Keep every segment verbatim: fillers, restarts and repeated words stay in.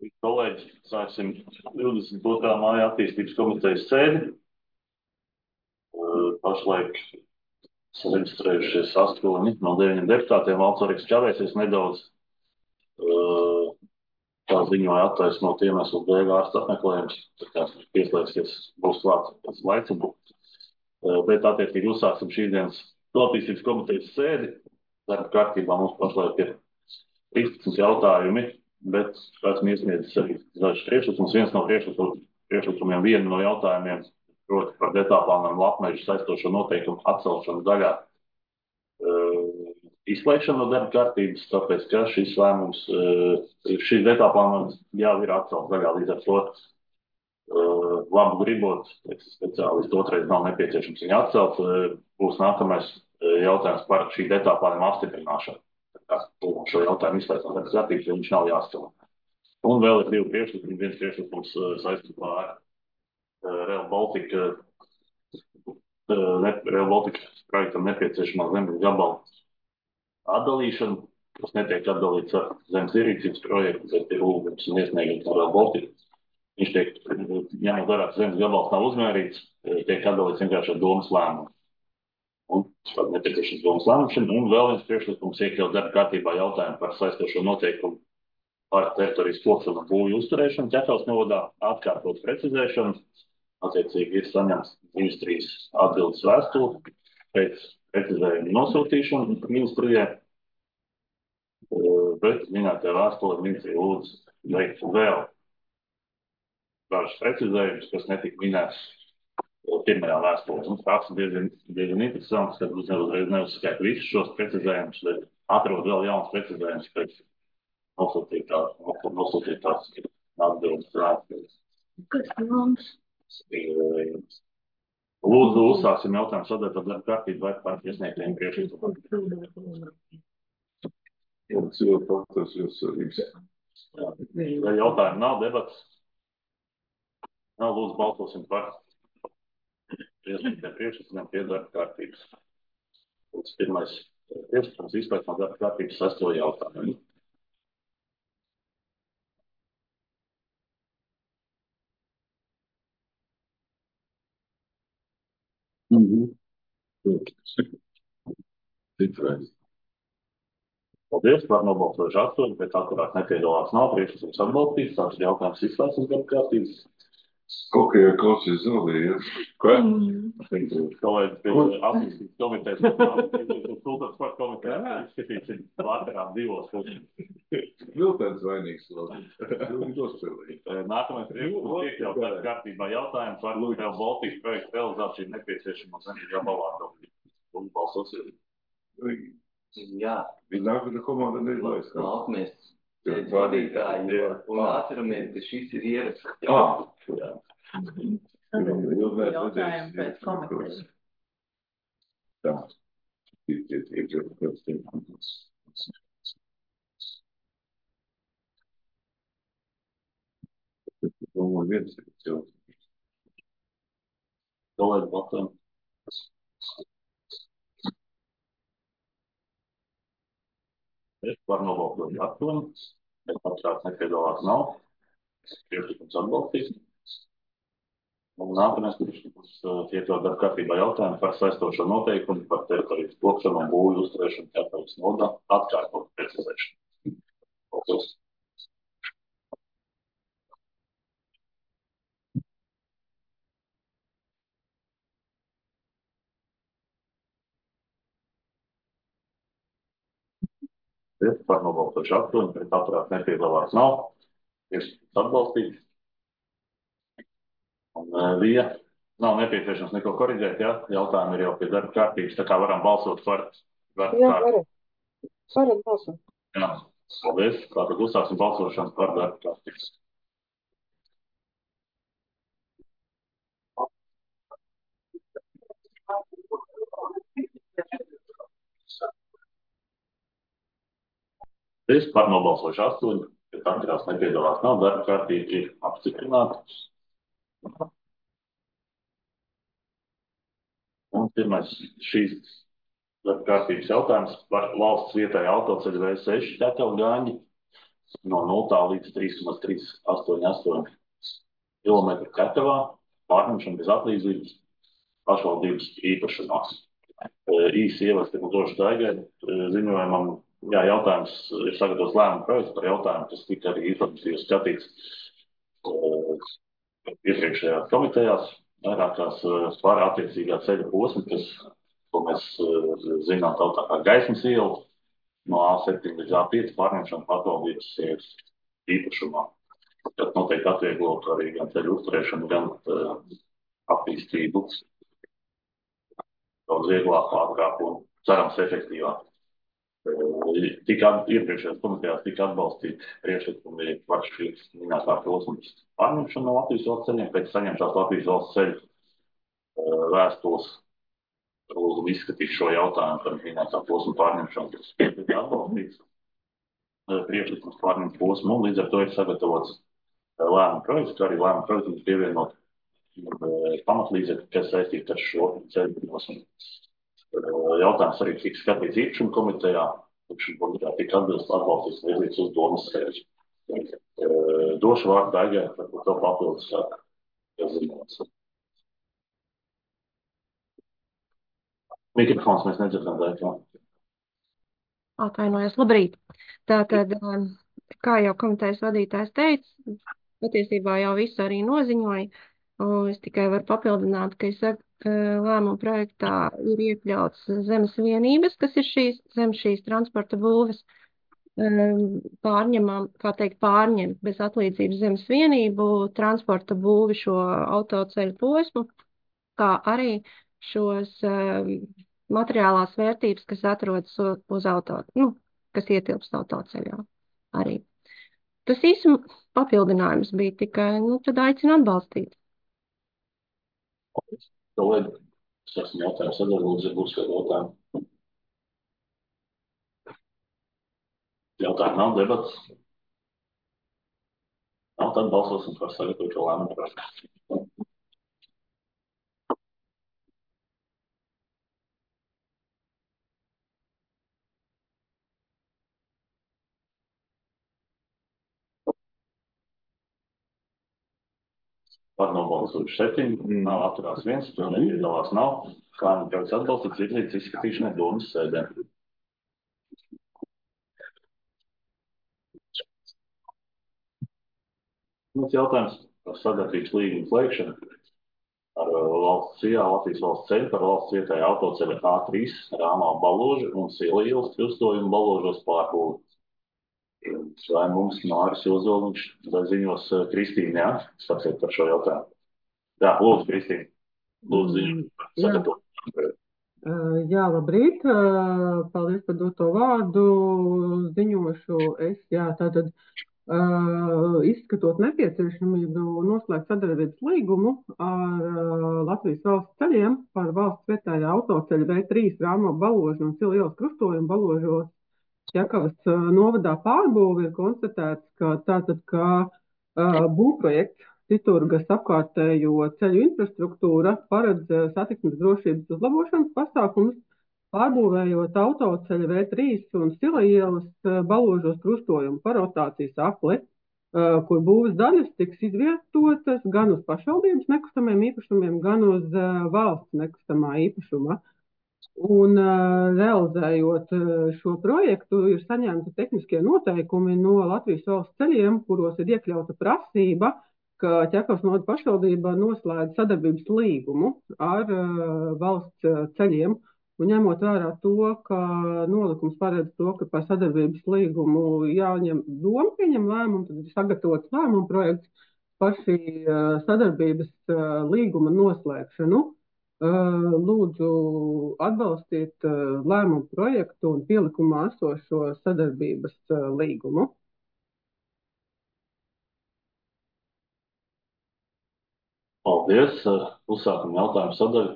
Kolēģi, sāksim divdesmit otrā māja attīstības komitejas sēdi. Pašlaik sareģistrējušies astoņi no deviņiem deputātiem. Valds Oriks čavēsies nedaudz. Tā ziņoja attaisnot iemeslu dēļ ārsta apmeklējums. Tā kā pieslēgsies, būs klāts pēc laicuma. Bet attiecīgi uzsāksim šīs dienas attīstības komitejas sēdi. Darba kārtībā mums pašlaik ir trīspadsmit jautājumi. Bet esmu iesniedzis arī dažus priekšlikumus. Viens no priekšlikumiem, viena no jautājumiem, proti par detālplānojumu apmēžu saistošo noteikumu atcelšanu daļā uh, izslēgšanu no darba kārtības, tāpēc, ka šis lēmums, uh, šis detālplānojums jau ir atcelts daļā, līdz ar to uh, labu gribot, teiks, speciālisti otrais nav nepieciešams viņu atcelt, uh, būs nākamais uh, jautājums par šī detālplānojuma apstiprināšanu. Šo jautājumu izslēgt no darba kārtības, jo viņš nav jāstāv. Un vēl ir divi priekšlikumi. Viens priekšlikums saistībā ar Rail Baltica, ne, Rail Baltica projektam nepieciešamā zemes gabala atdalīšanu, kas netiek atdalīts ar zemes ierīcības projektu, bet ir lūgums un iesniegums no Rail Baltica. Viņš tiek, ņemot vērā, ka zemes gabals nav uzmērīts, tiek atdalīts vienkārši ar domas lēmumu. Un tad nepieciešams domas lēmums. Un vēl viens priekšlikums iekļaut darba kārtībā jautājumu par saistošo noteikumu par teritorijas kopšanu un būvju uzturēšanu Ķekavas novadā, atkārtot precizēšanu. Attiecīgi ir saņemts divas, trīs atbildes vēstuli pēc precizējuma nosūtīšanu ministrijai. Bet minētajā vēstulē ministrija lūdz veikt vēl dažas precizējumus, kas netika minēts pirmajā vēstulē. Un tāds diezgan, diezgan interesants, kad uzreiz neuzskait visus šos precizējumus, bet atrod vēl jauns precizējums pēc nosūtītās, nosūtītās atbildes vēstules. Kas mums? Lūdzu, uzsāksim jautājumu sadaļu par darba kārtību vai par iesniegtiem priekšlikumiem. Ja jautājumu nav, debats nav, lūdzu, balsosim par iesniegtiem priekšlikumiem pie darba kārtības. Pirmais priekšlikums izslēgt no darba kārtības sesto jautājumu. Paldies, var nobalsojuši astoņi, bet akurāt nepiedalās nav, priekšlikums atbalstīts, tāds jautājums izslēgts no darba kārtības. Ok, klausies zālē, ja? Ko? Kolēģis pie attīstības komitejas, kultūras sporta komitejas, izskatīsim vakarā divos. Viltens vainīgs vēl. Nākamais priekšlikums iekļaut darba kārtībā jautājums par Rail Baltica projektu realizāciju nepieciešamo zemes gabalu atdalību. Un balsosim. Jā. Viņa nākamā komanda neizlaiž. Nākamies pēc vadītāji, un atceramies, ka šis ir ieraksts. Jā. Jā. Jautājumu pēc komitejas. Tā. Domāju, viens ir cilvēks. Kolēģi balsojam. Es varu nobalsot astoņi, bet atšķirās nepiedalās nav. Priekšlikums atbalstīs. Un nākamais priekšlikums iekļaut darba kārtībā jautājumu par saistošo noteikumu par teritorijas kopšanu un būvju uzturēšanu Ķekavas novadā, atkārtot precizēšanu. Paldies. Par nobalsošu astoņi, bet atturēt nepiedalās nav. Priekšlikums atbalstīts. Un bija, nav nepieciešams neko koriģēt, ja? Jautājumi ir jau pie darba kārtības, tā kā varam balsot par darba Jā, kārtību. varam. Varam balsot. Jā, paldies. Tātad uzsāksim balsošanu par darba kārtības. Es par nobalsošu astoņi, bet atturās nepiedalās nav, darba kārtība ir apstiprināta. Un pirmais šīs darba kārtības jautājums par valsts vietēju autoceļu V seši Ķekava Gāņi no nulles līdz trīs komats trīs astoņi astoņi kilometru Ketavā, pārņemšana bez atlīdzības pašvaldības īpašumā. Īsi ievads, ka došu Daigai ziņojumam, jā, jautājums ir sagatavots lēmuma projekts par jautājumu, kas tika arī informatīvi skatīts iepriekšējā komitejās, vairākās par attiecīgā ceļa posma, kas, ko mēs zinām tautā kā Gaismas iela, no A septiņi līdz A pieci pārņemšana pašvaldības īpašumā. Tad noteikti atvieglot arī gan ceļu uzturēšanu, gan uh, attīstību daudz vieglāk, ātrāk un cerams efektīvāk. Uh, tika iepriekšējās komitejās tika atbalstīti priekšlikumi par šīs minētā posmas pārņemšanu no Latvijas valsts ceļiem, pēc saņemtās Latvijas valsts ceļu uh, vēstules lūgumu izskatīt šo jautājumu par minētā posma pārņemšanu, kas tika atbalstīts uh, priekšlikums pārņemt posmu, un līdz ar to ir sagatavots lēmuma projekts, kā arī lēmuma projekts pievienot uh, pamatlīdzekļu, kas saistīti ar šo ceļu posmu. Uh, jautājums arī tika skatīts īpašuma komitejā, īpašuma komitejā tika atbilst atbalstīts līdzīgs uz domas sēdzi. Uh, došu vārdu Daigai, varbūt vēl papildus zinās. Mikrofons mēs nedzirdam, Daigā. Atvainojos, labrīt. Tātad, kā jau komitejas vadītājs teica, patiesībā jau visu arī noziņoja. Un es tikai varu papildināt, ka es saku, lēmuma projektā ir iekļauts zemes vienības, kas ir šīs, zem šīs transporta būves, pārņemam, kā teikt, pārņemt bez atlīdzības zemes vienību, transporta būvi šo autoceļu posmu, kā arī šos um, materiālās vērtības, kas atrodas uz auto, nu, kas ietilpst autoceļā arī. Tas īsi papildinājums bija tikai, nu, tad aicinu atbalstīt. Kolēģi, es esmu jautājums sadarbūdzi, būs kādu jautājumu. Jautājumu nav, debats. Nav, tad balsosim par sagatavoto lēmumu projektu. Par nobalsojuši septiņi, mm. nav atturās viens, tur nepiedalās nav. Lēmuma projekts atbalstīts virzīts izskatīšanai domas sēdē. Mums jautājums par sadarbības līgumu slēgšanu ar valsts cijā, Latvijas valsts ceļu par valsts vietēju autoceļa A trīs Rāmā Baloža un Sila ielas krustojumu Baložos pārbūvi. Vai mums Māris Ozoliņš ziņos Kristīne, jā? Sakiet par šo jautājumu. Jā, lūdzu, Kristīne. Lūdzu, ziņu par sagatavotu. Jā, labrīt. Paldies par doto vārdu. Ziņošu es, jā, tātad izskatot nepieciešamību noslēgt sadarbības līgumu ar Latvijas valsts ceļiem par valsts vietējā autoceļa V trīs Rāmā Baloža un Sila ielas krustojumu Baložos Ķekavas novadā pārbūve ir konstatēts, ka tātad, ka uh, būvprojekts Citurgas apkārtējo ceļu infrastruktūra paredz satiksmes drošības uzlabošanas pasākumus, pārbūvējot autoceļa V trīs un Sila ielas Baložos krustojumu par rotācijas akli, uh, kur būves daļas tiks izvietotas gan uz pašvaldības nekustamiem īpašumiem, gan uz uh, valsts nekustamā īpašuma. Un uh, realizējot uh, šo projektu, ir saņemti tehniskie noteikumi no Latvijas valsts ceļiem, kuros ir iekļauta prasība, ka Ķekavas novada pašvaldība noslēdz sadarbības līgumu ar uh, valsts uh, ceļiem. Un ņemot vērā to, ka nolikums paredz to, ka par sadarbības līgumu jāņem doma pieņem lēmumu, tad ir sagatavots lēmumu projekts par šī uh, sadarbības uh, līguma noslēgšanu. Lūdzu atbalstīt lēmumu projektu un pielikumā esošo sadarbības līgumu. Paldies. Uzsākam jautājumu sadaļu.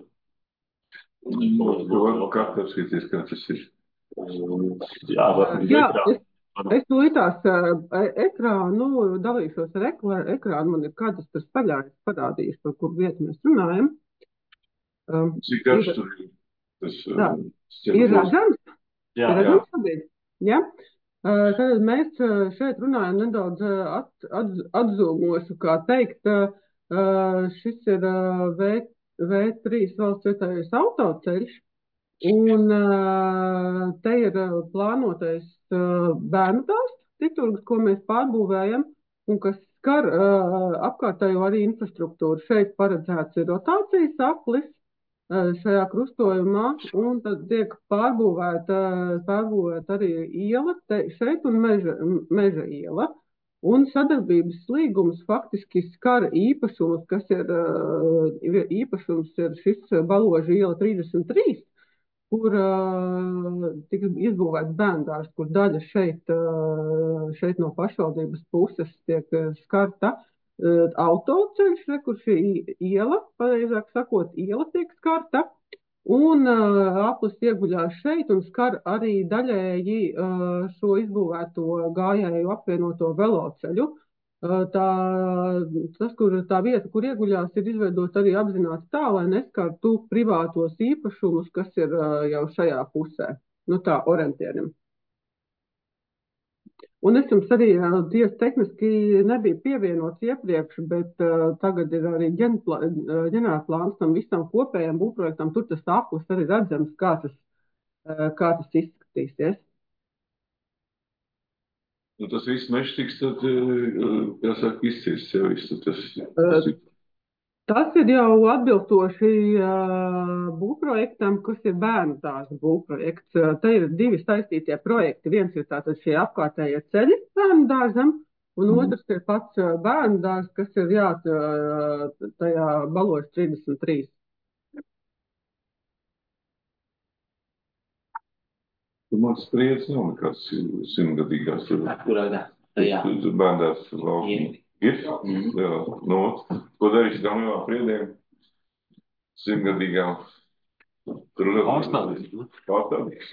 Kā tev skaties, kā tas ir? Jā, var, Jā es, es tūlītās ekrānu dalīšos ar ekrānu. Man ir kādas tas paļājas parādījuši, par kur vietu mēs runājam. Um, Cik garš tur ir? Tas, tā, um, ir redzams? Jā, ir redzams jā. Ja? Uh, Tad mēs uh, šeit runājam nedaudz uh, at, at, atzūmošu, kā teikt, uh, uh, šis ir uh, V, V3 valsts vietējais autoceļš, un uh, te ir uh, plānotais uh, bērnu dārzs, Citurgas, ko mēs pārbūvējam, un kas skar uh, apkārtējo arī infrastruktūru. Šeit paredzēts ir rotācijas aplis uh, šajā krustojumā, un tad tiek pārbūvēta, pārbūvēta arī iela te, šeit un meža, meža iela. Un sadarbības līgums faktiski skar īpašumus, kas ir uh, īpašums ir šis Baloža iela trīsdesmit trīs, kur uh, tiks izbūvēts bērndārs, kur daļa šeit, uh, šeit no pašvaldības puses tiek uh, skarta uh, autoceļš, re, kur šī iela, pareizāk sakot, iela tiek skarta, un uh, aplis ieguļās šeit un skar arī daļēji uh, šo izbūvēto gājēju apvienoto veloceļu. Tā, tas, kur tā vieta, kur ieguļās, ir izveidota arī apzināti tā, lai neskartu privātos īpašumus, kas ir jau šajā pusē, nu tā, orientierim. Un es jums arī tiesa tehniski nebija pievienots iepriekš, bet uh, tagad ir arī ģenerālplāns tam visam kopējam būvprojektam, tur tas aplis arī redzams, kā tas, uh, kā tas izskatīsies. Nu, tas viss mežs tiks tad, jāsaka, izcirsts jau viss. Tas, tas, ir... tas ir jau atbilstoši uh, būvprojektam, kas ir bērnu dārza būvprojekts. Te ir divi saistītie projekti. Viens ir tātad šie apkārtējie ceļi bērnu dārzam, un mm. otrs ir pats bērnu dārzs, kas ir jā, tajā Baloža trīsdesmit trīs. Man spriedz nav nekāds simtgadīgās. Kurā dā? Jā. Bērndārs laukuma. Ir? Mm. Jā. Nu, ko darīs tam jau priedēm? Simtgadīgām. Tur ir pārstādīs. Pārstādīs.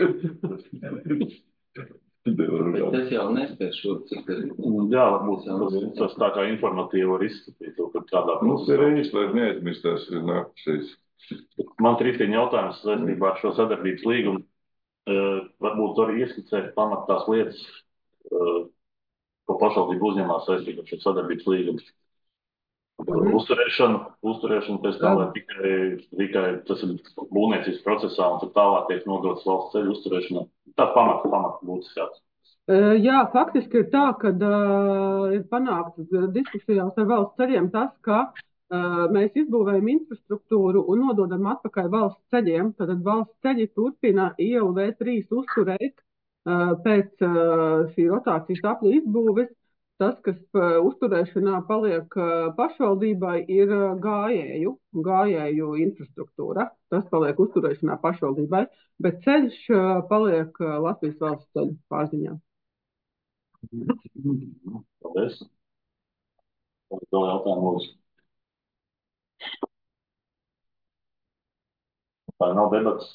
Bet tas jau nespēj šo, cik tas ir. Jā, tas, tas tā kā informatīvi var izskatīt, ka kādā mums ir reizes, lai neaizmirstās nākušies. Man trīstīņa jautājums saistībā ar šo sadarbības līgumu. Uh, varbūt arī ieskicēt pamat tās lietas, uh, ko pašvaldība uzņemās saistībā ar šo sadarbības līgumu. Mm-hmm. Uzturēšanu, uzturēšanu pēc tā, lai tikai, tikai tas ir būvniecības procesā un tad tālāk tiek nodots valsts ceļu uzturēšana. Tā pamat, pamat būtiskāks. Uh, jā, faktiski ir tā, ka uh, ir panākts diskusijās ar valsts ceļiem tas, ka Uh, mēs izbūvējam infrastruktūru un nododam atpakaļ valsts ceļiem. Tad valsts ceļi turpina ielu V trīs uzturēt uh, pēc uh, šī rotācijas apļa izbūves. Tas, kas uh, uzturēšanā paliek uh, pašvaldībai, ir uh, gājēju, gājēju infrastruktūra. Tas paliek uzturēšanā pašvaldībai, bet ceļš uh, paliek uh, Latvijas valsts ceļu pārziņā. Paldies. Vēl jautājumu lūdzu. Tā nav debats.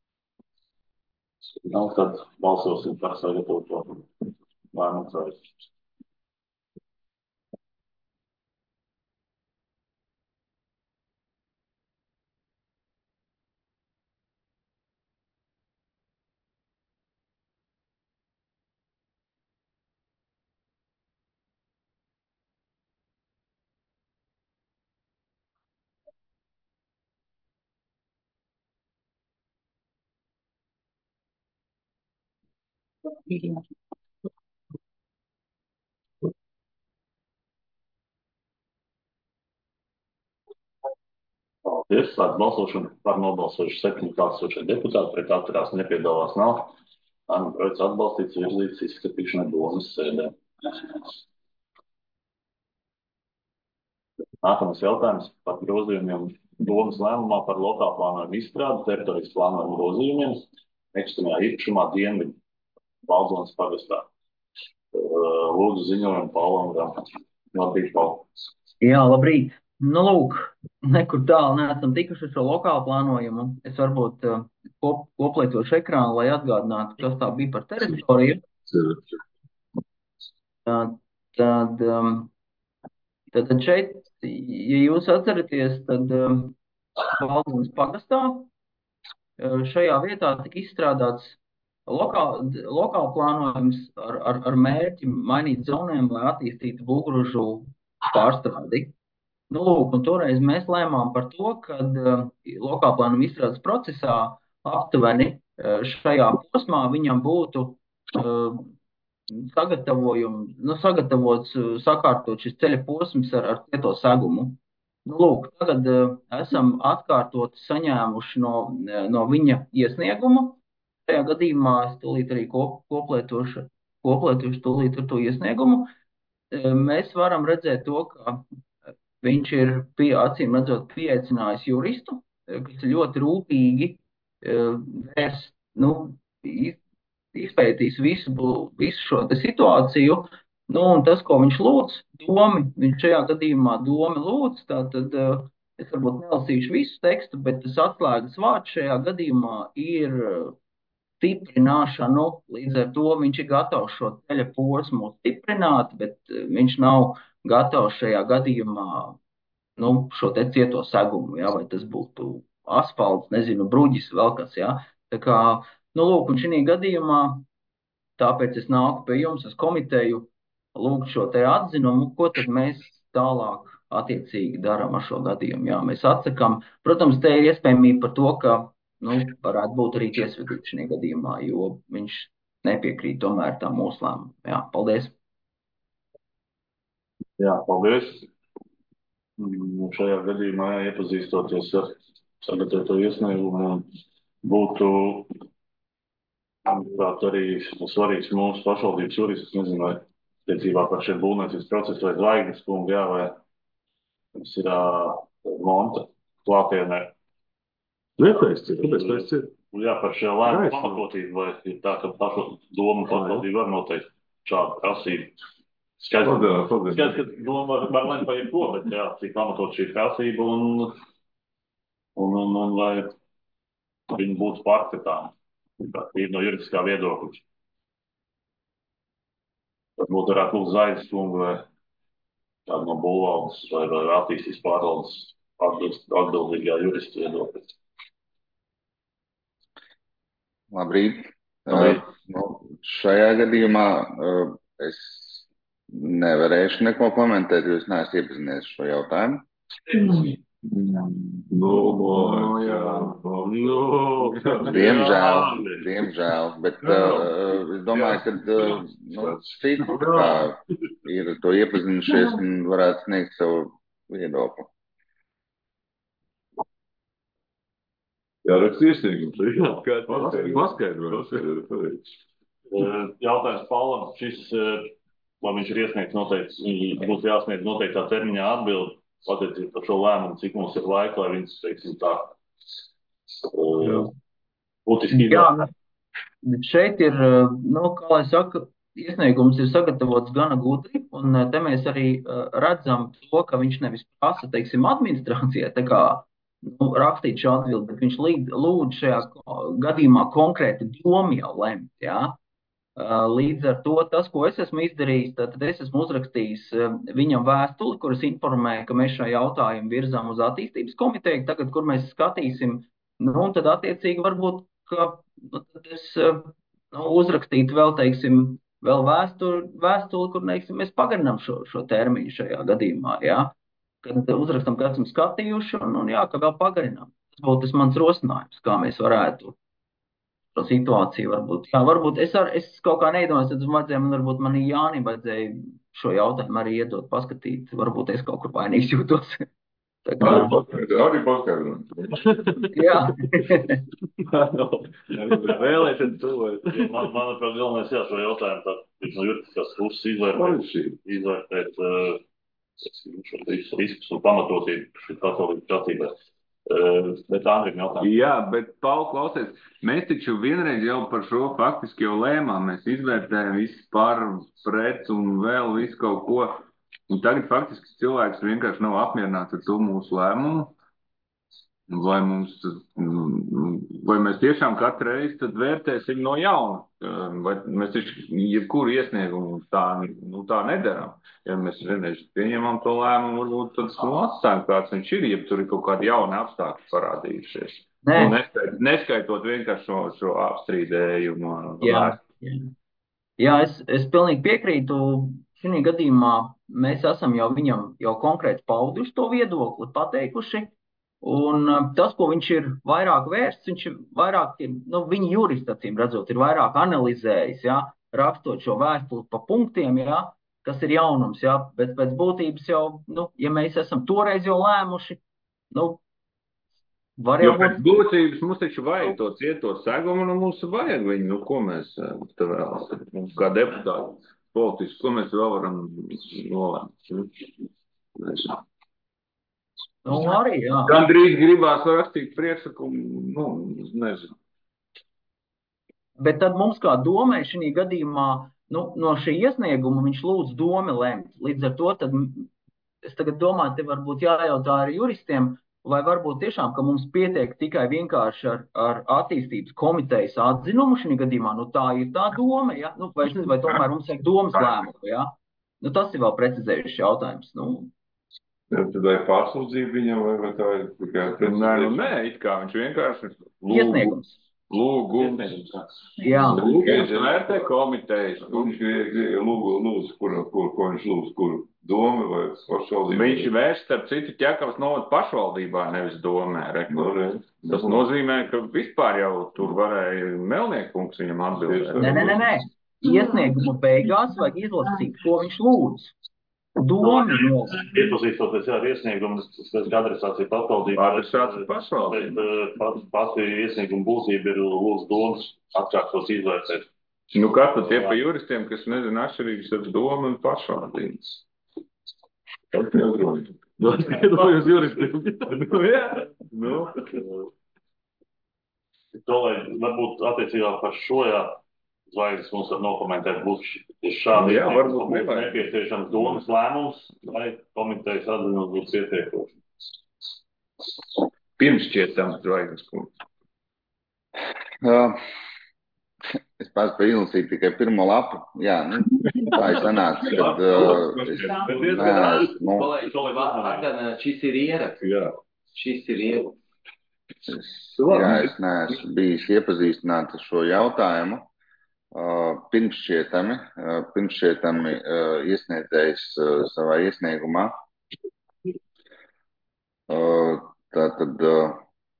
Nav, tad balsosim par sagatavoto lēmumu projektu. Paldies, sāc balsošanu par nobalsojuši septiņi klātesošie deputāti, pret atturās nepiedalās nav. Lēmuma projekts atbalstīts, virzīts izskatīšanai domas sēdē. Nākamais jautājums par grozījumiem domas lēmumā par lokālu plānojumu izstrādi, teritorijas plānojumu grozījumiem, nekustamajā īpašumā Dienvidu Valdzonas pagastā. Lūdzu ziņojumu Paulam Grāmatam. Labrīt, Paul. Jā, labrīt. Nu, lūk, nekur tālu neesam tikuši šo lokālu plānojumu. Es varbūt uh, kop, koplēcošu ekrānu, lai atgādinātu, kas tā bija par teritoriju. Tad, tad, um, tad, tad šeit, ja jūs atceraties, tad um, Valdzonas pagastā uh, šajā vietā tika izstrādāts lokāla, lokāla plānojums ar, ar, ar mērķi mainīt zonēm, lai attīstītu būvgrūžu pārstrādi. Nu, lūk, un toreiz mēs lēmām par to, ka uh, lokāla plānuma izstrādes procesā aptuveni uh, šajā posmā viņam būtu uh, sagatavojumi, nu, sagatavots, uh, sakārtot šis ceļa posms ar, ar cieto segumu. Nu, lūk, tagad uh, esam atkārtot saņēmuši no, no viņa iesniegumu. Šajā gadījumā es tūlīt arī kop, koplietošu, koplietošu tūlīt ar to iesniegumu. Uh, mēs varam redzēt to, ka viņš ir pie, acīm redzot pieaicinājis juristu, kas ļoti rūpīgi vērs, nu, izpētīs visu, visu šo te situāciju. Nu, un tas, ko viņš lūdz, domi, viņš šajā gadījumā domi lūdz, tātad es varbūt nelasīšu visu tekstu, bet tas atslēgas vārds šajā gadījumā ir stiprināšanu, līdz ar to viņš ir gatavs šo ceļa posmu stiprināt, bet viņš nav gatavs šajā gadījumā, nu, šo te cieto segumu, jā, vai tas būtu asfalts, nezinu, bruģis, vēl kas, jā. Tā kā, nu, lūk, un šī gadījumā, tāpēc es nāku pie jums uz komiteju, lūgt šo te atzinumu, ko tad mēs tālāk attiecīgi darām ar šo gadījumu, jā. Mēs atsakām, protams, te ir iespējamība par to, ka, nu, varētu būt arī tiesvedība šī gadījumā, jo viņš nepiekrīt tomēr tā mūsu lēmumu. Jā, paldies. Jā, paldies. Šajā gadījumā iepazīstoties ar sagatavoto iesniegumu būtu manuprāt, arī svarīgs mūsu pašvaldības juristus, nezinu, vai tiecībā par šiem būvniecības procesu vai Zvaigznes kungu, jā, vai mums ir uh, Monta klātienē. Nepēc ir, kāpēc pēc ir? Jā, par šo lēmumu pamatotību, vai ir tā, ka pašu doma pašvaldība var noteikt šādu prasību. Skaidrs, ka doma var, var lēmt par jebko, bet jā, cik pamatot šī prasība un, un, un, un lai viņi būtu pārskatām. Ir no juridiskā viedokļa. Varbūt varētu lūgt Zaidas kungu vai kādu no būvvaldes vai, vai attīstības pārvaldes atbildīgā jurista viedokļa. Labrīt. Labrīt. Uh, nu, šajā gadījumā uh, es nevarēšu neko komentēt, jo es neesmu iepazinies šo jautājumu. No, jā, no. Diemžēl, diemžēl, bet uh, es domāju, ka uh, nu, citi kā ir to iepazinušies un varētu sniegt savu viedokli. Jā, raksta iesniegums. Jā, kā paskaidros. Jautājums Paulam, šis, lai viņš ir iesniegts noteikti, būs jāsniedz noteiktā termiņā atbildi, attiecībā par šo lēmumu, cik mums ir laika, lai viņas, teiksim, tā būtiski Jā, šeit ir, nu, kā lai saka, iesniegums ir sagatavots gana gudri, un te mēs arī redzam to, ka viņš nevis prasa, teiksim, administrācijai, tā kā, nu, rakstīt šo atbildi, bet viņš lūdz šajā gadījumā konkrēti domu jau lemt, jā. Līdz ar to tas, ko es esmu izdarījis, tad es esmu uzrakstījis viņam vēstuli, kuras informēja, ka mēs šo jautājumu virzām uz attīstības komiteju, tagad, kur mēs skatīsim, nu, un tad attiecīgi varbūt, ka nu, tad es nu, uzrakstītu vēl, teiksim, vēl vēstuli, vēstuli kur, teiksim, mēs pagarinām šo, šo termiņu šajā gadījumā, jā. Kad uzrakstam, ka esam skatījuši, un, un jā, ka vēl pagarinām. Tas būtu tas mans rosinājums, kā mēs varētu šo situāciju varbūt. Jā, varbūt es, ar, es kaut kā neiedomājos, tad vajadzēja, man varbūt man Jāni vajadzēja šo jautājumu arī iedot paskatīt. Varbūt es kaut kur vainīgs jūtos. Tā kā... Arī paskaidrot. Jā. Vēlēties cilvēki. Man, manuprāt, galvenais jā, šo jautājumu tā, no juridiskās puses izvērtēt, izvērtēt uh, šo riskus un pamatotību šī pasaulības prasībā. Uh, bet Andrim jautājums. Jā, bet, Paul, klausies, mēs taču vienreiz jau par šo faktiski jau lēmām, mēs izvērtējam visu par, pret un vēl visu kaut ko. Un tagad faktiski cilvēks vienkārši nav apmierināts ar to mūsu lēmumu. Vai, mums, vai mēs tiešām katru reizi tad vērtēsim no jauna? Vai mēs taču jebkuru iesniegumu tā, nu, tā nedaram? Ja mēs vienreiz pieņemam to lēmumu, varbūt tad nu, atstājam kāds viņš ir, ja tur ir kaut kādi jauni apstākļi parādījušies. Nē, Nu, neskait, neskaitot vienkārši šo, šo apstrīdējumu. jā, jā. Jā, es, es pilnīgi piekrītu. Šī gadījumā mēs esam jau viņam jau konkrēti pauduši to viedokli, pateikuši. Un uh, tas, ko viņš ir vairāk vērsts, viņš ir vairāk, nu, viņa jurists, acīm redzot, ir vairāk analizējis, jā, rakstot šo vēstuli pa punktiem, jā, kas ir jaunums, jā, bet pēc būtības jau, nu, ja mēs esam toreiz jau lēmuši, nu, var Jo jau pēc būt. būtības mums taču vajag to cieto segumu, un mums vajag viņu, nu, ko mēs eh, te vēl, mums kā deputāti politiski, ko mēs vēl varam nolēmt. Nezinu. Nu, arī, jā. Gan drīz gribās rakstīt priekšlikumu, nu, nezinu. Bet tad mums kā domai šī gadījumā, nu, no šī iesnieguma viņš lūdz domi lemt. Līdz ar to tad es tagad domāju, te varbūt jājautā arī juristiem, vai varbūt tiešām, ka mums pietiek tikai vienkārši ar, ar attīstības komitejas atzinumu šī gadījumā, nu tā ir tā doma, ja? Nu, vai, vai tomēr mums ir domas lēmumu, ja? Nu, tas ir vēl precizējušs jautājums. Nu, Ja, tad vai pārsūdzība viņam, vai, vai tā ir tikai Nē, nu, nē, it kā viņš vienkārši lūgu, iesniegums. lūgums. Jā. Lūgums vērtē komitejas. Viņš lūgu, lūdzu, kur, kur, ko viņš lūdzu, kur doma vai pašvaldība? Viņš vērst, starp citu, ķekavas novada pašvaldībā, nevis domē. No, re. Tas nozīmē, ka vispār jau tur varēja Melniekungs viņam atbildēt. Nē, nē, nē, nē. Iesnieguma beigās vajag izlasīt, ko viņš lūdz. Domi no. Iepazīstoties ar iesniegumu, tas ir adresācija pašvaldībā. Adresācija pašvaldībā. Bet pati, pati iesnieguma būtība ir lūdzu domas atkārtos izvērtēt. Nu, kā tad tie pa juristiem, kas nezina atšķirības ar domu un pašvaldības? Tas ir grūti. Iedomājos juristiem. Nu, jā. Nu. To, lai varbūt attiecībā par šo, jā, zvaigznes mums var nokomentēt, būs šādi. Jā, varbūt būs nevajag. nepieciešams domas lēmums, vai komitejas atzinums būs pietiekoši. Pirms šķietams zvaigznes punkts. Uh, es pats pa ilusīju tikai pirmo lapu. Jā, nu, tā ir sanāca, kad uh, es neesmu. Gan šis ir ieraksts. Jā. Šis ir ieraksts. Es, jā, es neesmu bijis iepazīstināts ar šo jautājumu. Uh, pirmšķietami, uh, pirmšķietami uh, iesniedzējs uh, savā iesniegumā. Uh, tātad uh,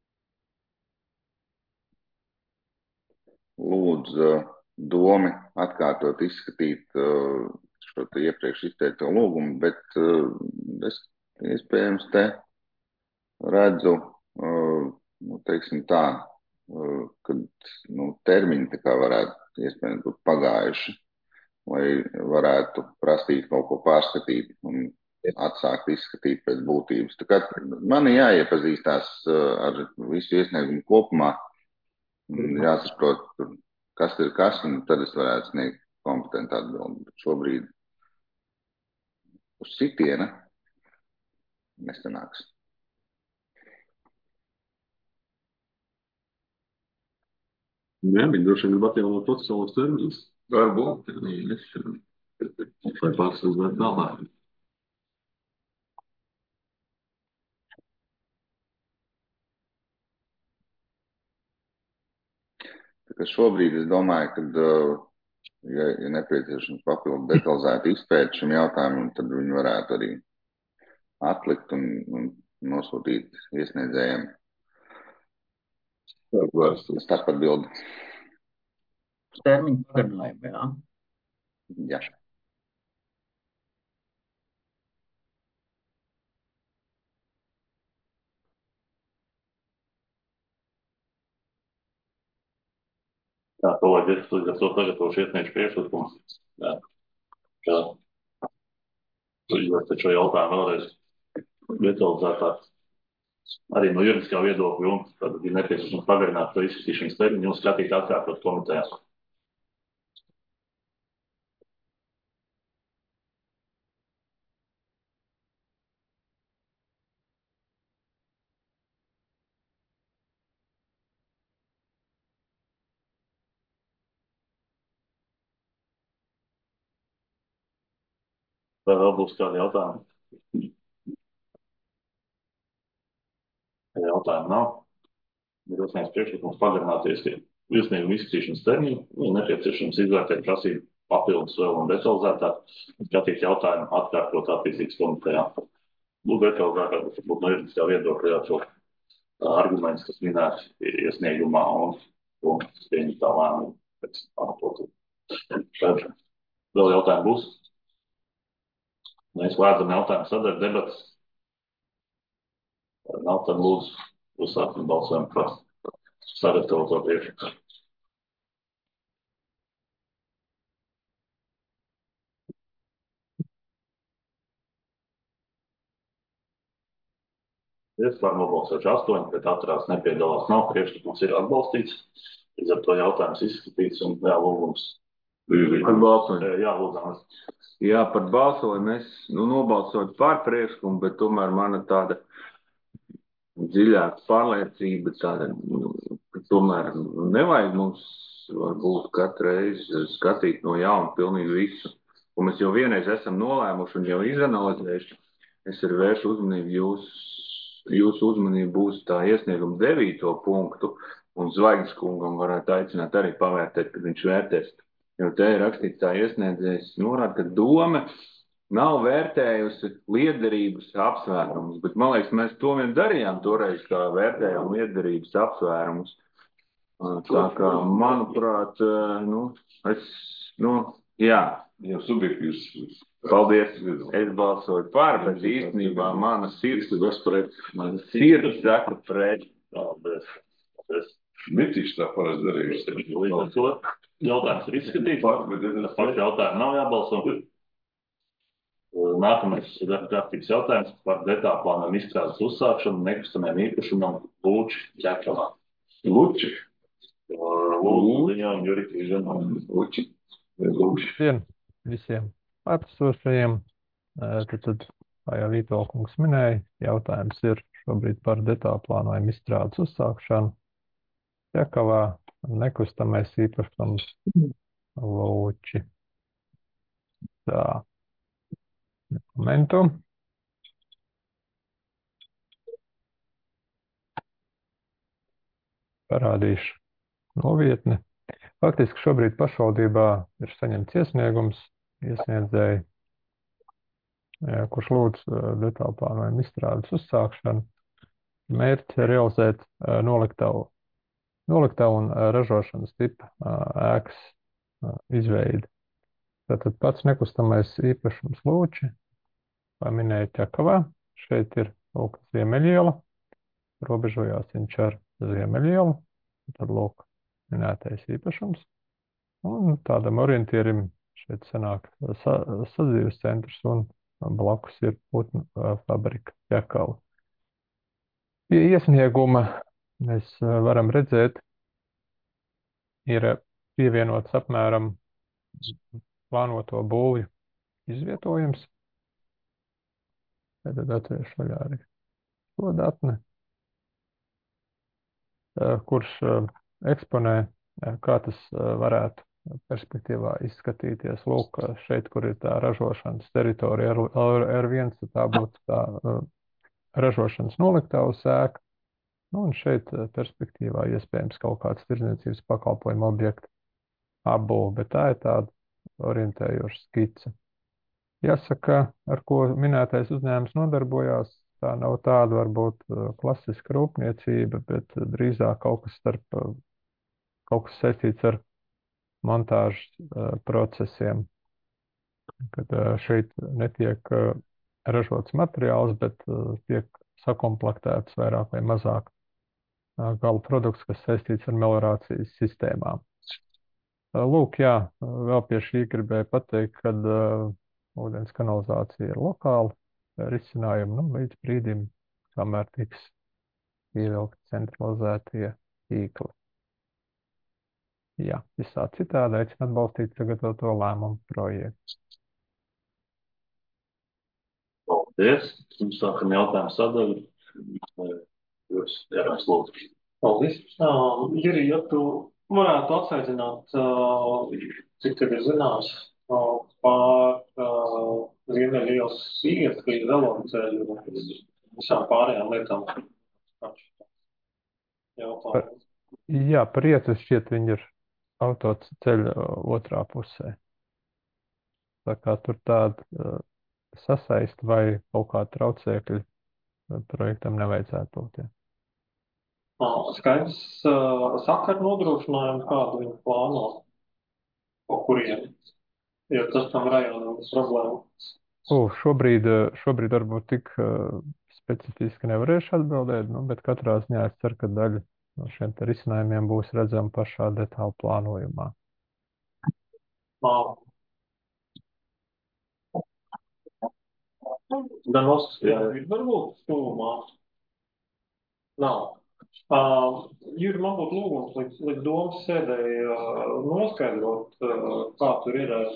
lūdz uh, domi atkārtot izskatīt uh, šo te iepriekš izteikto lūgumu, bet uh, es iespējams te redzu, uh, nu, teiksim tā, uh, kad nu, termiņi tā kā varētu iespējams būt pagājuši, lai varētu prasīt kaut ko pārskatīt un atsākt izskatīt pēc būtības. Tā kā man ir jāiepazīstās ar visu iesniegumu kopumā, jāsaprot, kas ir kas, un tad es varētu sniegt kompetentu atbildi. Bet šobrīd uz sitiena nesanāks. Jā, viņi droši vien grib atjaunot procesuālos termiņus. Varbūt. Vai pārsūdzēt tālāk. Tā kā šobrīd es domāju, ka, ja ir nepieciešams papildu detalizētu izpēt šim jautājumam, tad viņi varētu arī atlikt un, un nosūtīt iesniedzējiem starp atbildi. Termiņu pagarinājumu, jā. Jā. Tā, to vajag es līdz ar to sagatavošu iesniegšu priekšlikumus. Jā. Jā. Jūs taču jautājumu vēlreiz detalizētāk. Arī no juridiskā viedokļa, un tad ir nepieciešams pagarināt šo izskatīšanas termiņu un skatīt atkārtot komitejā. Vai vēl būs kādi jautājumi? Ja jautājumu nav. ir iesniegts priekšlikums pagarināt iesniegumu izskatīšanas termiņu, un nepieciešams izvērtēt prasību papildus vēl un detalizētāk, skatīt jautājumu atkārtot attīstības komitejā. Būtu detalizētāk, bet varbūt no juridiskā viedokļa jāatšķir arguments, kas minēts iesniegumā, un, un pieņemt tā lēmumu pēc pamatotu. Tad vēl jautājumi būs? Mēs slēdzam jautājumu sadaļu debatas. Nav tad lūdzu uzsākam balsojumu par sagatavoto priekšlikumu. Iespēr nobalsojuši astoņi, bet atturās nepiedalās nav, priekšlikums ir atbalstīts. Līdz ar to jautājums izskatīts un jā, lūgums. Par balsojumu. Jā, lūdzām. Jā, par balsojumu es nu, nobalsoju par priekšlikumu, bet tomēr mana tāda dziļāka pārliecība, tāda, nu, ka tomēr nevajag mums varbūt katru reizi skatīt no jauna pilnīgi visu. Un mēs jau vienreiz esam nolēmuši un jau izanalizējuši. Es arī vēršu uzmanību, jūs, jūsu uzmanību būs tā iesnieguma devīto punktu, un Zvaigznes kungam varētu aicināt arī pavērtēt, kad viņš vērtēs. Jo te ir rakstīts tā iesniedzējs norāda, ka doma nav vērtējusi liederības apsvērumus, bet man liekas, mēs to vien darījām toreiz, kā vērtējām liederības apsvērumus. Tā kā, manuprāt, nu, es, nu, jā. Jā, subjektīvs. Paldies. Es balsoju par, bet īstenībā mana sirds, mana sirds saka pret. Paldies. Paldies. Mitīši tā parasti darījuši. Līdz ar to jautājums ir izskatīts. Paši jautājumi nav jābalso. Nākamais kārtības jautājums par detālplānam izstrādes uzsākšanu nekustamiem īpašumam Lūči Ķekavā. Luči. Lūdzu, ziņām, Jurika Žanam. Luči. Luči. Dien visiem atsošajiem. Tad, tad, kā jau Vītolkungs minēja, jautājums ir šobrīd par detālplānojumu izstrādes uzsākšanu Ķekavā, nekustamais īpašums Lūči. Tā. Momentu. Parādīšu novietni. Faktiski šobrīd pašvaldībā ir saņemts iesniegums, iesniedzēji, kurš lūdz detālplānojumu izstrādes uzsākšanu. Mērķi realizēt noliktavu, noliktavu un ražošanas tipa ēkas izveidi. Tātad pats nekustamais īpašums Lūči, kā minēja Ķekavā, šeit ir lūk Ziemeļiela, robežojās viņš ar Ziemeļielu, tad lūk minētais īpašums, un tādam orientierim šeit sanāk sa, sadzīves centrs un blakus ir putnu fabrika Ķekava. Pie iesnieguma mēs varam redzēt, ir pievienots apmēram plānoto būvju izvietojums. Tad atvēršu vaļā arī šo datni, kurš eksponē, kā tas varētu perspektīvā izskatīties. Lūk, šeit, kur ir tā ražošanas teritorija R viens, tā būtu tā ražošanas noliktavas ēka. Nu, un šeit perspektīvā iespējams kaut kāds tirdzniecības pakalpojumu objektu apbūve, bet tā ir tāda orientējoša skice. Jāsaka, ar ko minētais uzņēmums nodarbojās, tā nav tāda varbūt klasiska rūpniecība, bet drīzāk kaut kas starp, kaut kas saistīts ar montāžas procesiem, kad šeit netiek ražots materiāls, bet tiek sakomplektēts vairāk vai mazāk gala produkts, kas saistīts ar meliorācijas sistēmām. Lūk, jā, vēl pie šī gribēju pateikt, kad uh, ūdens kanalizācija ir lokāla risinājuma, nu, līdz brīdim, kamēr tiks ievilkt centralizētie tīkli. Jā, visā citādi aicinu atbalstīt sagatavoto lēmumu projektu. Paldies. Mums sākam jautājumu sadaļu. Jūs, Jārāms, lūdzu. Paldies. Uh, Juri, ja tu varētu atsaicināt, uh, cik tev ir zināms, uh, par uh, Ziemeļielas ietu līdz Velonceļu un visām pārējām lietām. Jā, par ietu šķiet viņi ir autoceļa otrā pusē. Tā kā tur tāda uh, sasaist vai kaut kā traucēkļi uh, projektam nevajadzētu būt. Jā. Uh, skaidrs, uh, sakaru nodrošinājumu, kādu viņi plāno, pa kuriem, jo tas tam rajonam ir problēma. O, šobrīd, uh, šobrīd varbūt tik uh, specifiski nevarēšu atbildēt, nu, bet katrā ziņā es ceru, ka daļa no šiem te risinājumiem būs redzama pašā detālu plānojumā. Uh, Danos, jā, ir varbūt stūmā. Nav. Uh, Juri, man būtu lūgums līdz, līdz domas sēdēji uh, noskaidrot, uh, kā tur ir ar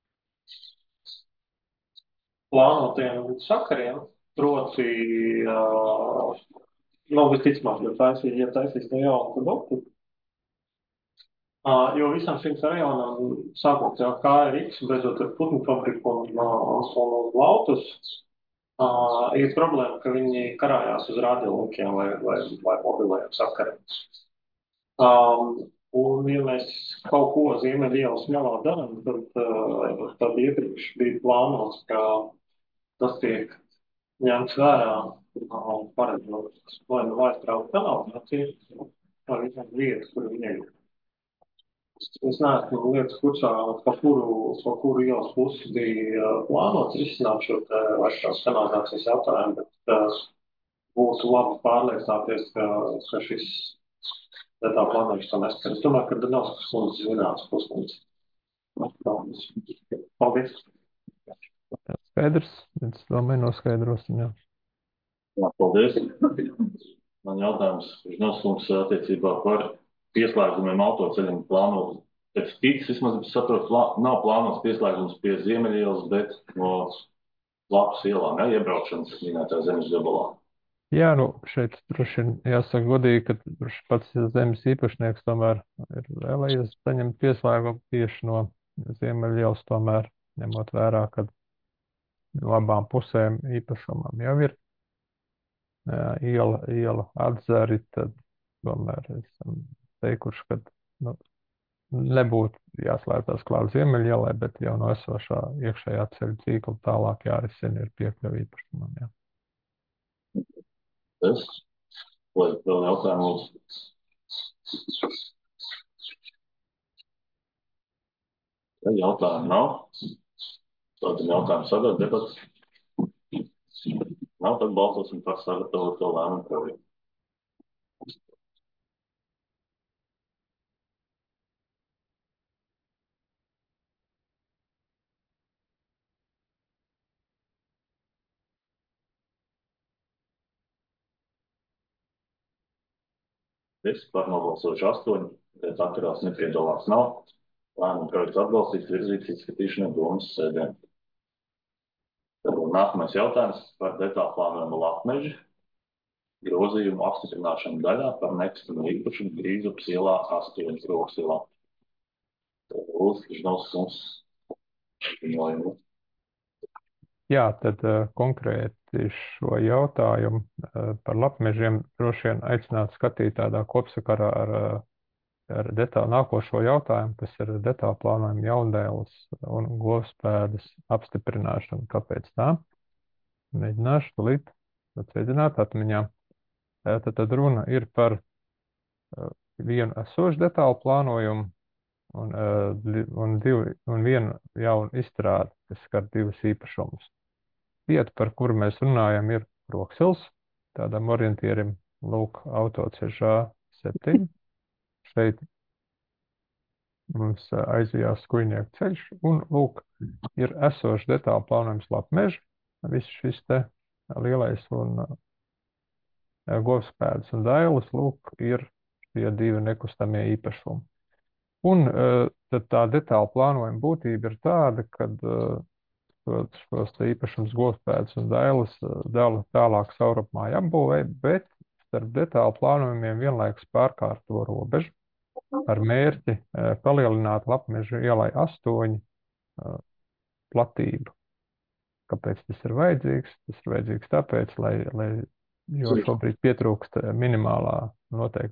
plānotiem sakariem, proti, uh, nav visticamāk, jo taisīs, ja taisīs no jauna, tad opti. Uh, jo visam šim rajonam, sākot jau K R X, beidzot ar putnu fabriku un, uh, un lautus, uh, ir problēma, ka viņi karājās uz radiolūkiem vai, vai, vai mobilajiem sakariem. Um, un, ja mēs kaut ko Ziemeļielas malā darām, tad, uh, tad iepriekš bija plānots, ka tas tiek ņemts vērā, uh, paredzot, vai nu aiztraukt kanalizāciju, vai visam vietas, kur viņi ir. Es neesmu lietas kursā, pa kuru, pa kuru ielas pusi bija uh, plānots risināt šo te aiztraukt kanalizācijas jautājumu, bet uh, būtu labi pārliecināties, ka, ka šis tā plānojas to neskar. Es domāju, ka Danovskas kundze zināts puskundze. Paldies. Skaidrs, es domāju, noskaidrosim, jā. Jā, paldies. Man jautājums, Žņovskungs, attiecībā par pieslēgumiem autoceļiem plānot. Pēc tīks, vismaz es saprotu, plā, nav plānots pieslēgums pie Ziemeļielas, bet no Lapas ielām, ja, iebraukšanas minētā zemes gabalā. Jā, nu, šeit droši vien jāsaka godīgi, ka droši pats zemes īpašnieks tomēr ir vēlējies saņemt pieslēgumu tieši no Ziemeļielas, tomēr ņemot vērā, ka no abām pusēm īpašumam jau ir jā, iela, iela atzari, tad tomēr esam teikuši, ka nu, nebūtu jāslēdzās klāt Ziemeļielai, bet jau no esošā iekšējā ceļu tīkla tālāk jārisina ir piekļuvi īpašumam, jā. Es, vai vēl jautājumus? Ja jautājumu nav, tad jautājumu sadāt debats. Nav, tad balsosim par sagatavoto lēmumu projektu. Es par nobalsošu astoņi, bet atturās nepiedalās nav. Lēmumu projekts atbalstīts, virzīts izskatīšanai domas sēdē. Nākamais jautājums par detālu plānojumu Lapmeži. Grozījumu apstiprināšanu daļā par nekustamo īpašumu Grīzupas ielā astoņi Rokas-ielā. Lūdzu, Žņovskungs, ziņojumu. Jā, tad uh, konkrēti šo jautājumu uh, par Lapmežiem droši vien aicināt skatīt tādā kopsakarā ar, uh, ar detālu nākošo jautājumu, kas ir detālu plānojumu Jaundēlas un Govspēdas apstiprināšanu. Kāpēc tā? Mēģināšu tulīt atsveidzināt atmiņā. Uh, tad, tad runa ir par uh, vienu esošu detālu plānojumu un, uh, un, divu, un vienu jaunu izstrādi, kas skar divus īpašumus. Vieta, par kuru mēs runājam, ir Roksils, tādam orientierim, lūk, autoceļš A septiņi. Šeit mums aizvijās Skujnieku ceļš, un, lūk, ir esošs detālu plānojums Lapmeži, viss šis te lielais un Govspēdas un Dailas, lūk, ir šie divi nekustamie īpašumi. Un tad tā detālu plānojuma būtība ir tāda, kad šos te īpašums Govspēdas un Dailas dala tālāk saurupmāju apbūvei, bet starp detālu plānojumiem vienlaikus pārkārto robežu ar mērķi palielināt Lapmeža ielai astoņi platību. Kāpēc tas ir vajadzīgs? Tas ir vajadzīgs tāpēc, lai, lai jo šobrīd pietrūkst minimālā noteiktā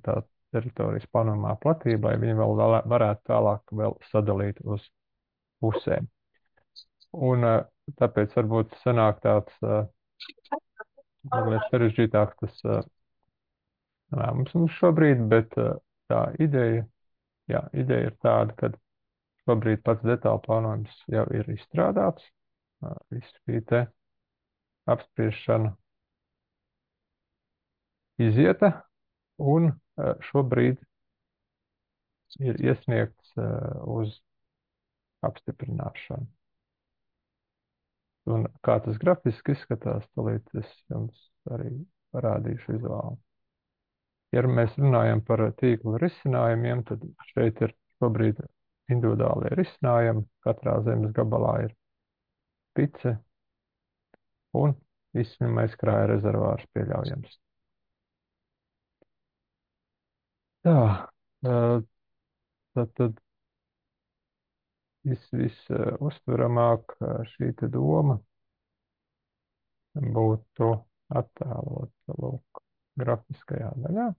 teritorijas plānojumā platība, lai viņi vēl vēlē- varētu tālāk vēl sadalīt uz pusēm. Un uh, tāpēc varbūt sanāk tāds uh, mazliet sarežģītāk tas uh, lēmums mums šobrīd, bet uh, tā ideja, jā, ideja ir tāda, ka šobrīd pats detālu plānojums jau ir izstrādāts, uh, visu šī te apspriešana izieta, un uh, šobrīd ir iesniegts uh, uz apstiprināšanu. Un kā tas grafiski izskatās, tūlīt es jums arī parādīšu vizuāli. Ja mēs runājam par tīkla risinājumiem, tad šeit ir šobrīd individuālie risinājumi. Katrā zemes gabalā ir pice un izsmimais krāja rezervārs pieļaujams. Tā, tad, tad vis, vis uztveramāk šī te doma būtu attēlot, lūk, grafiskajā daļā.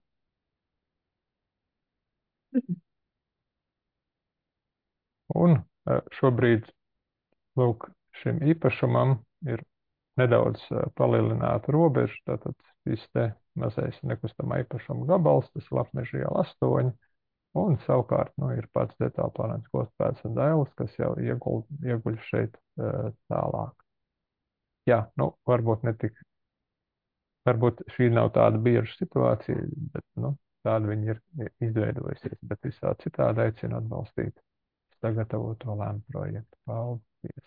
Un šobrīd, lūk, šim īpašumam ir nedaudz palielināta robeža, tātad šis te mazais nekustamā īpašuma gabals, tas ir Lapmeža iela astoņi, un savukārt, nu, ir pats detālu plānojums Gostpēds un Dailes, kas jau ieguļ, ieguļ šeit uh, tālāk. Jā, nu, varbūt netik, varbūt šī nav tāda bieža situācija, bet, nu, tāda viņa ir izveidojusies, bet visā citādi aicinu atbalstīt sagatavoto lēmu projektu. Paldies!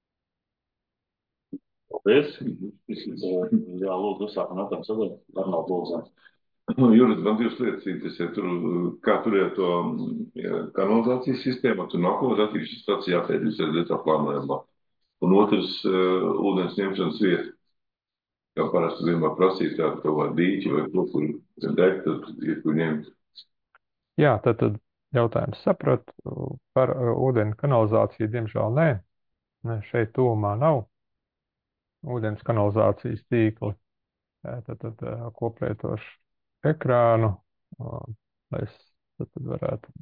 Paldies! Jā, lūdzu, uzsākam jautājumu sadaļu. Arnolds lūdzu. Juris, man divas lietas interesē. Tur, kā tur ir to ja, kanalizācijas sistēma, tur nav kaut kāda attīrīšanas stacija jāpēdīs ar detālu plānojumā. Un otrs, uh, ūdens ņemšanas vieta. Kā parasti vienmēr prasīt tādu kaut kādu dīķi vai to, kur degt, tad ir kur ņemt. Jā, tad, tad jautājums saprat, par uh, ūdeni kanalizāciju, diemžēl nē, ne, šeit tūmā nav ūdens kanalizācijas tīkli, tad, tad uh, koplietošu ekrānu, uh, lai es tad, tad varētu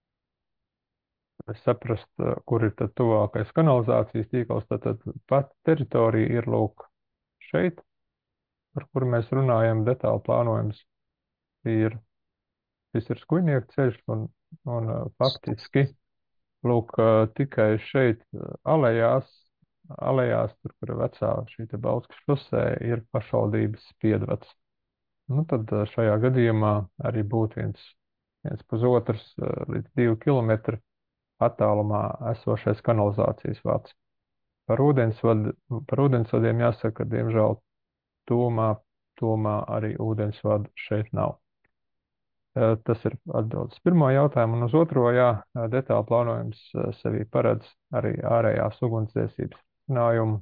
saprast, uh, kur ir tad tuvākais kanalizācijas tīkls, tad, tad pat teritorija ir lūk šeit, par kuru mēs runājam, detālu plānojums ir, šis ir Skujnieku ceļš un Un uh, faktiski, lūk, uh, tikai šeit uh, alejās, alejās, tur, kur ir vecā šī te Bauskas šosē, ir pašvaldības Spiedvads. Nu, tad uh, šajā gadījumā arī būtu viens, viens pusotrs uh, līdz divi kilometri attālumā esošais kanalizācijas vads. Par ūdensvadu, par ūdensvadiem jāsaka, ka, diemžēl, tūmā, tūmā arī ūdensvadu šeit nav. Tas ir atbildes pirmo jautājumu, un uz otro, jā, detālu plānojums sevī paredz arī ārējās ugunsdzēsības risinājumu.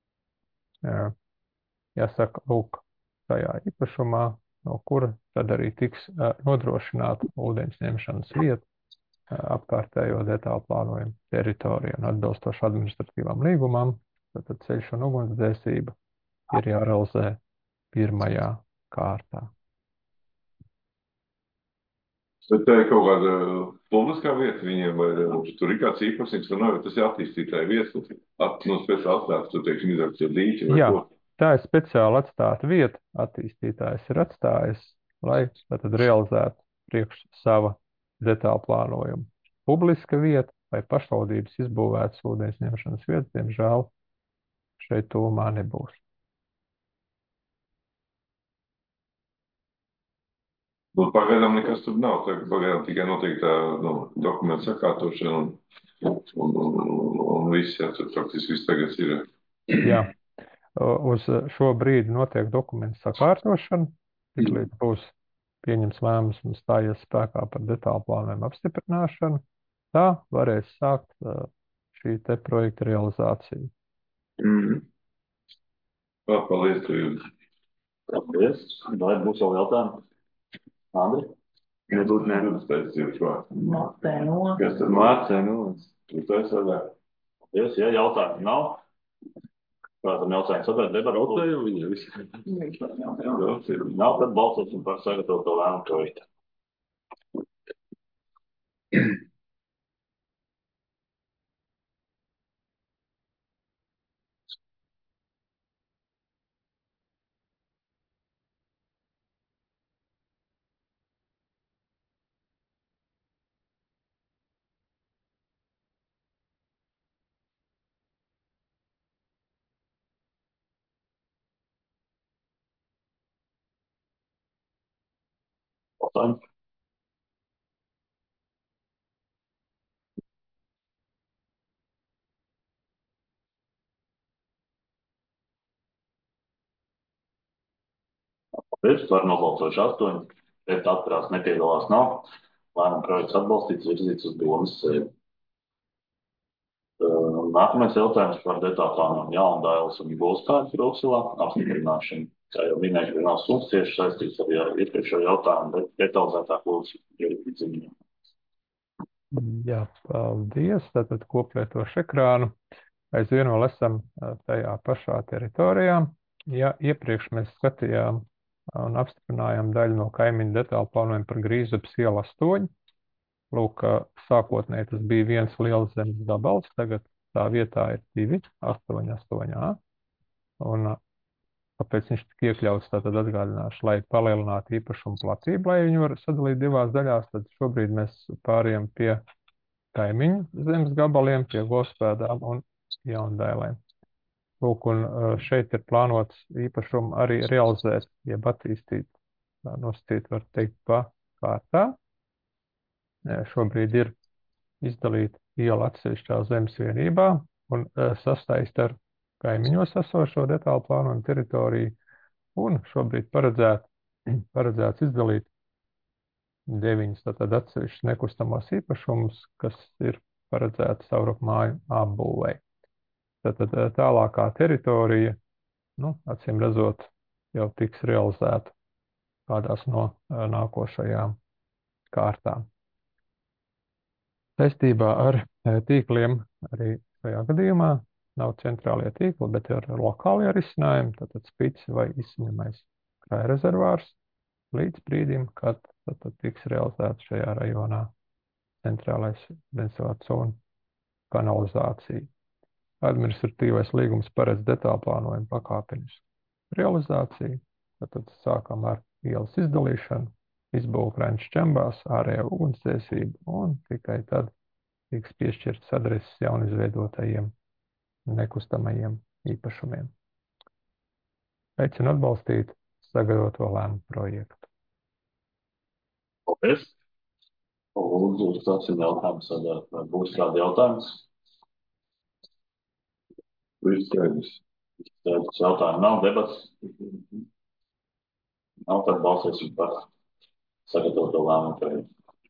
Jāsaka, lūk, tajā īpašumā, no kura tad arī tiks nodrošināta ūdens ņemšanas vieta apkārtējo detālu plānojumu teritoriju un atbilstoši administratīvām līgumam, tad ceļš un ugunsdzēsība ir jārealizē pirmajā kārtā. Bet tā ir kaut kāda publiskā vieta viņiem, vai tur ir kāds īpašnieks, vai nav, tas ir attīstītāja vieta, at, no speciāli atstāts, tur teiksim, izrakt ar dīķi vai Jā, ko. tā ir speciāli atstāta vieta, attīstītājs ir atstājis, lai tad realizētu priekš sava detālu plānojumu. Publiska vieta vai pašvaldības izbūvētas ūdens ņemšanas vietas, diemžēl, šeit tūmā nebūs. Nu, pagaidām nekas tur nav, tā pagaidām tikai noteiktā nu, dokumentu sakārtošana un, un, un, un, un viss, jā, tur praktiski viss tagad ir. Jā, uz šo brīdi notiek dokumentu sakārtošana, tiklīdz būs pieņems lēmums un stājies spēkā par detālu plānojumu apstiprināšanu, tā varēs sākt šī te projekta realizācija. Mm. Paldies, tev. Paldies. Vai būs vēl jautājumi? Andri? Nebūtu nebūtu taisījums vārds. Matē no. Kas tad mācē, nu? Tu taisi vēl. Paldies, ja jautājumi nav. Kādam jautājums atvērt debatu? Jautājumu viņai visi. Nav, tad balsosim par sagatavoto lēmumu projektu. Jautājumi? Paldies, par nobalsojuši astoņi, pret atturās nepiedalās nav. Lēmuma projekts atbalstīts, virzīts uz domas sēdi. Uh, Nākamais jautājums par detāplānām Jaundailes un Gulspēku Brūksilā apstiprināšanu. Kā jau minēju, ka nav summas tieši saistīts ar jā- iepriekšējo jautājumu, bet detalizētāk lūdzu Jurgi Ziņu. Jā, paldies. Tātad koplietošu ekrānu. Aizvien vēl esam ā, tajā pašā teritorijā. Ja iepriekš mēs skatījām un apstiprinājām daļu no kaimiņu detālu plānojuma par Grīzupas ielu astoņi, lūk, ā, sākotnēji tas bija viens liels zemes gabals, tagad tā vietā ir divi, astoņi, astoņi A. Un ā, kāpēc viņš tika iekļauts, tātad atgādināšu, lai palielinātu īpašumu platību, lai viņu var sadalīt divās daļās, tad šobrīd mēs pārējām pie kaimiņu zemes gabaliem, pie Gulspēdām un Jaundailēm. Lūk, un ā, šeit ir plānots īpašumu arī realizēt, jeb attīstīt, tā nosacīt, var teikt, pa kārtā. Ē, Šobrīd ir izdalīta iela atsevišķā zemes vienībā un ā, sastaist ar kaimiņos esošo detālu plānojumu teritoriju, un šobrīd paredzēt, paredzēts izdalīt deviņus tātad atsevišķus nekustamos īpašumus, kas ir paredzēti savrupmāju apbūvei. Tātad ā, tālākā teritorija, nu, acīm redzot, jau tiks realizēta kādās no ā, nākošajām kārtām. Saistībā ar ā, tīkliem arī šajā gadījumā nav centrālie tīkli, bet ir lokālie risinājumi, tātad Spici vai izsaņemais kraja rezervārs līdz brīdim, kad tātad tiks realizēts šajā rajonā centrālais ūdensvāds un kanalizācija. Administratīvais līgums paredz detālu plānojumu pakāpenisku realizāciju, tātad sākam ar ielas izdalīšanu, izbūvu kranču čembās, ārējo ugunsdzēsību un tikai tad tiks piešķirts adreses jaunizveidotajiem nekustamajiem īpašumiem. Aicinu atbalstīt sagatavoto lēmumu projektu. Paldies. Lūdzu, uzstāsim jautājumus, vai būs kādi jautājums? Viss skaidrs. Tādus jautājumu nav, debats nav, tad balsosim par sagatavoto lēmumu projektu.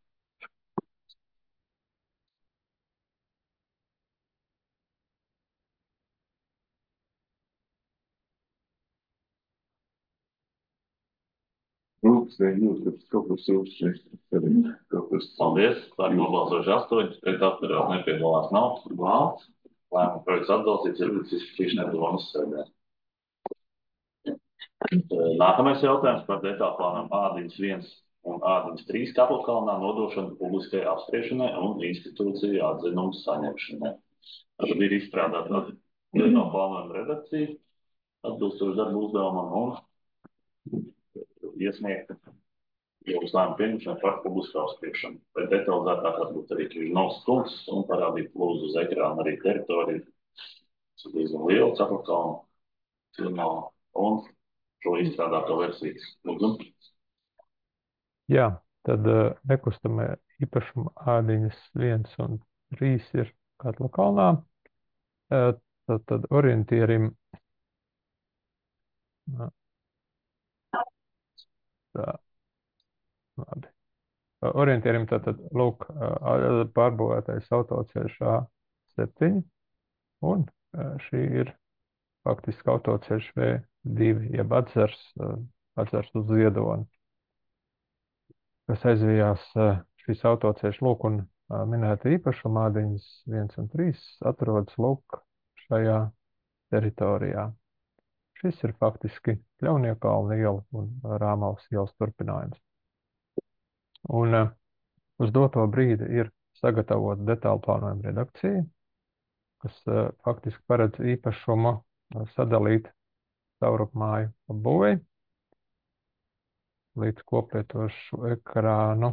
Rūks, ne, jūs, kas kaut kas uzšķiet. Kaut kas. Paldies, par nobalsojuši astoņi, pret atturās nepiedalās nav, vārds. Lēmuma projekts atbalstīts, ir izskatīšanai domas sēdē. Nākamais jautājums par detālu plānām Ādiņas viens un Ādiņas trīs Kaplakalnā nodošanu publiskai apspriešanai un institūciju atzinumu saņemšanai. Tad ir izstrādāta detālu plānojuma redakcija, atbilstoši darbu uzdevumam un iesniegta jums lēmumu pieņemšanu par publisku apspriešanu. Vai detalizētāk varbūt arī Križnovs kungs un parādīt lūdzu uz ekrāna arī teritoriju. Tas ir diezgan liela Kaplakalna ciemā un šo izstrādāto versiju. Lūdzu. Jā, tad ā, nekustamie īpašuma Ādiņas viens un trīs ir Kaplakalnā. Ā, Tad, tad orientierim ā, tā, labi. Orientierim tātad, lūk, ā, pārbūvētais autoceļš A septiņi, un ā, šī ir faktiski autoceļš V divi, jeb atzars, ā, atzars uz Ziedoni, kas aizvijās ā, šis autoceļš, lūk, un ā, minēta īpašuma Ādiņas viens un trīs atrodas, lūk, šajā teritorijā. Šis ir faktiski Pļauniekalna iela un Rāmavas ielas turpinājums. Un uh, uz doto brīdi ir sagatavot detālu plānojumu redakciju, kas faktiski paredz īpašumu sadalīt caurupmāju būvei līdz koplietošu ekrānu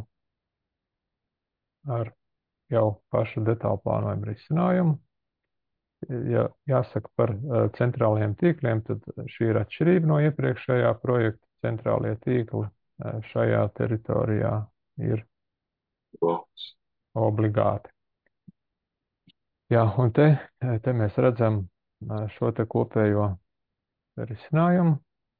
ar jau pašu detālu plānojumu risinājumu. Ja jāsaka par centrālajiem tīkliem, tad šī ir atšķirība no iepriekšējā projekta. Centrālie tīkli šajā teritorijā ir obligāti. Jā, un te, te mēs redzam šo te kopējo risinājumu.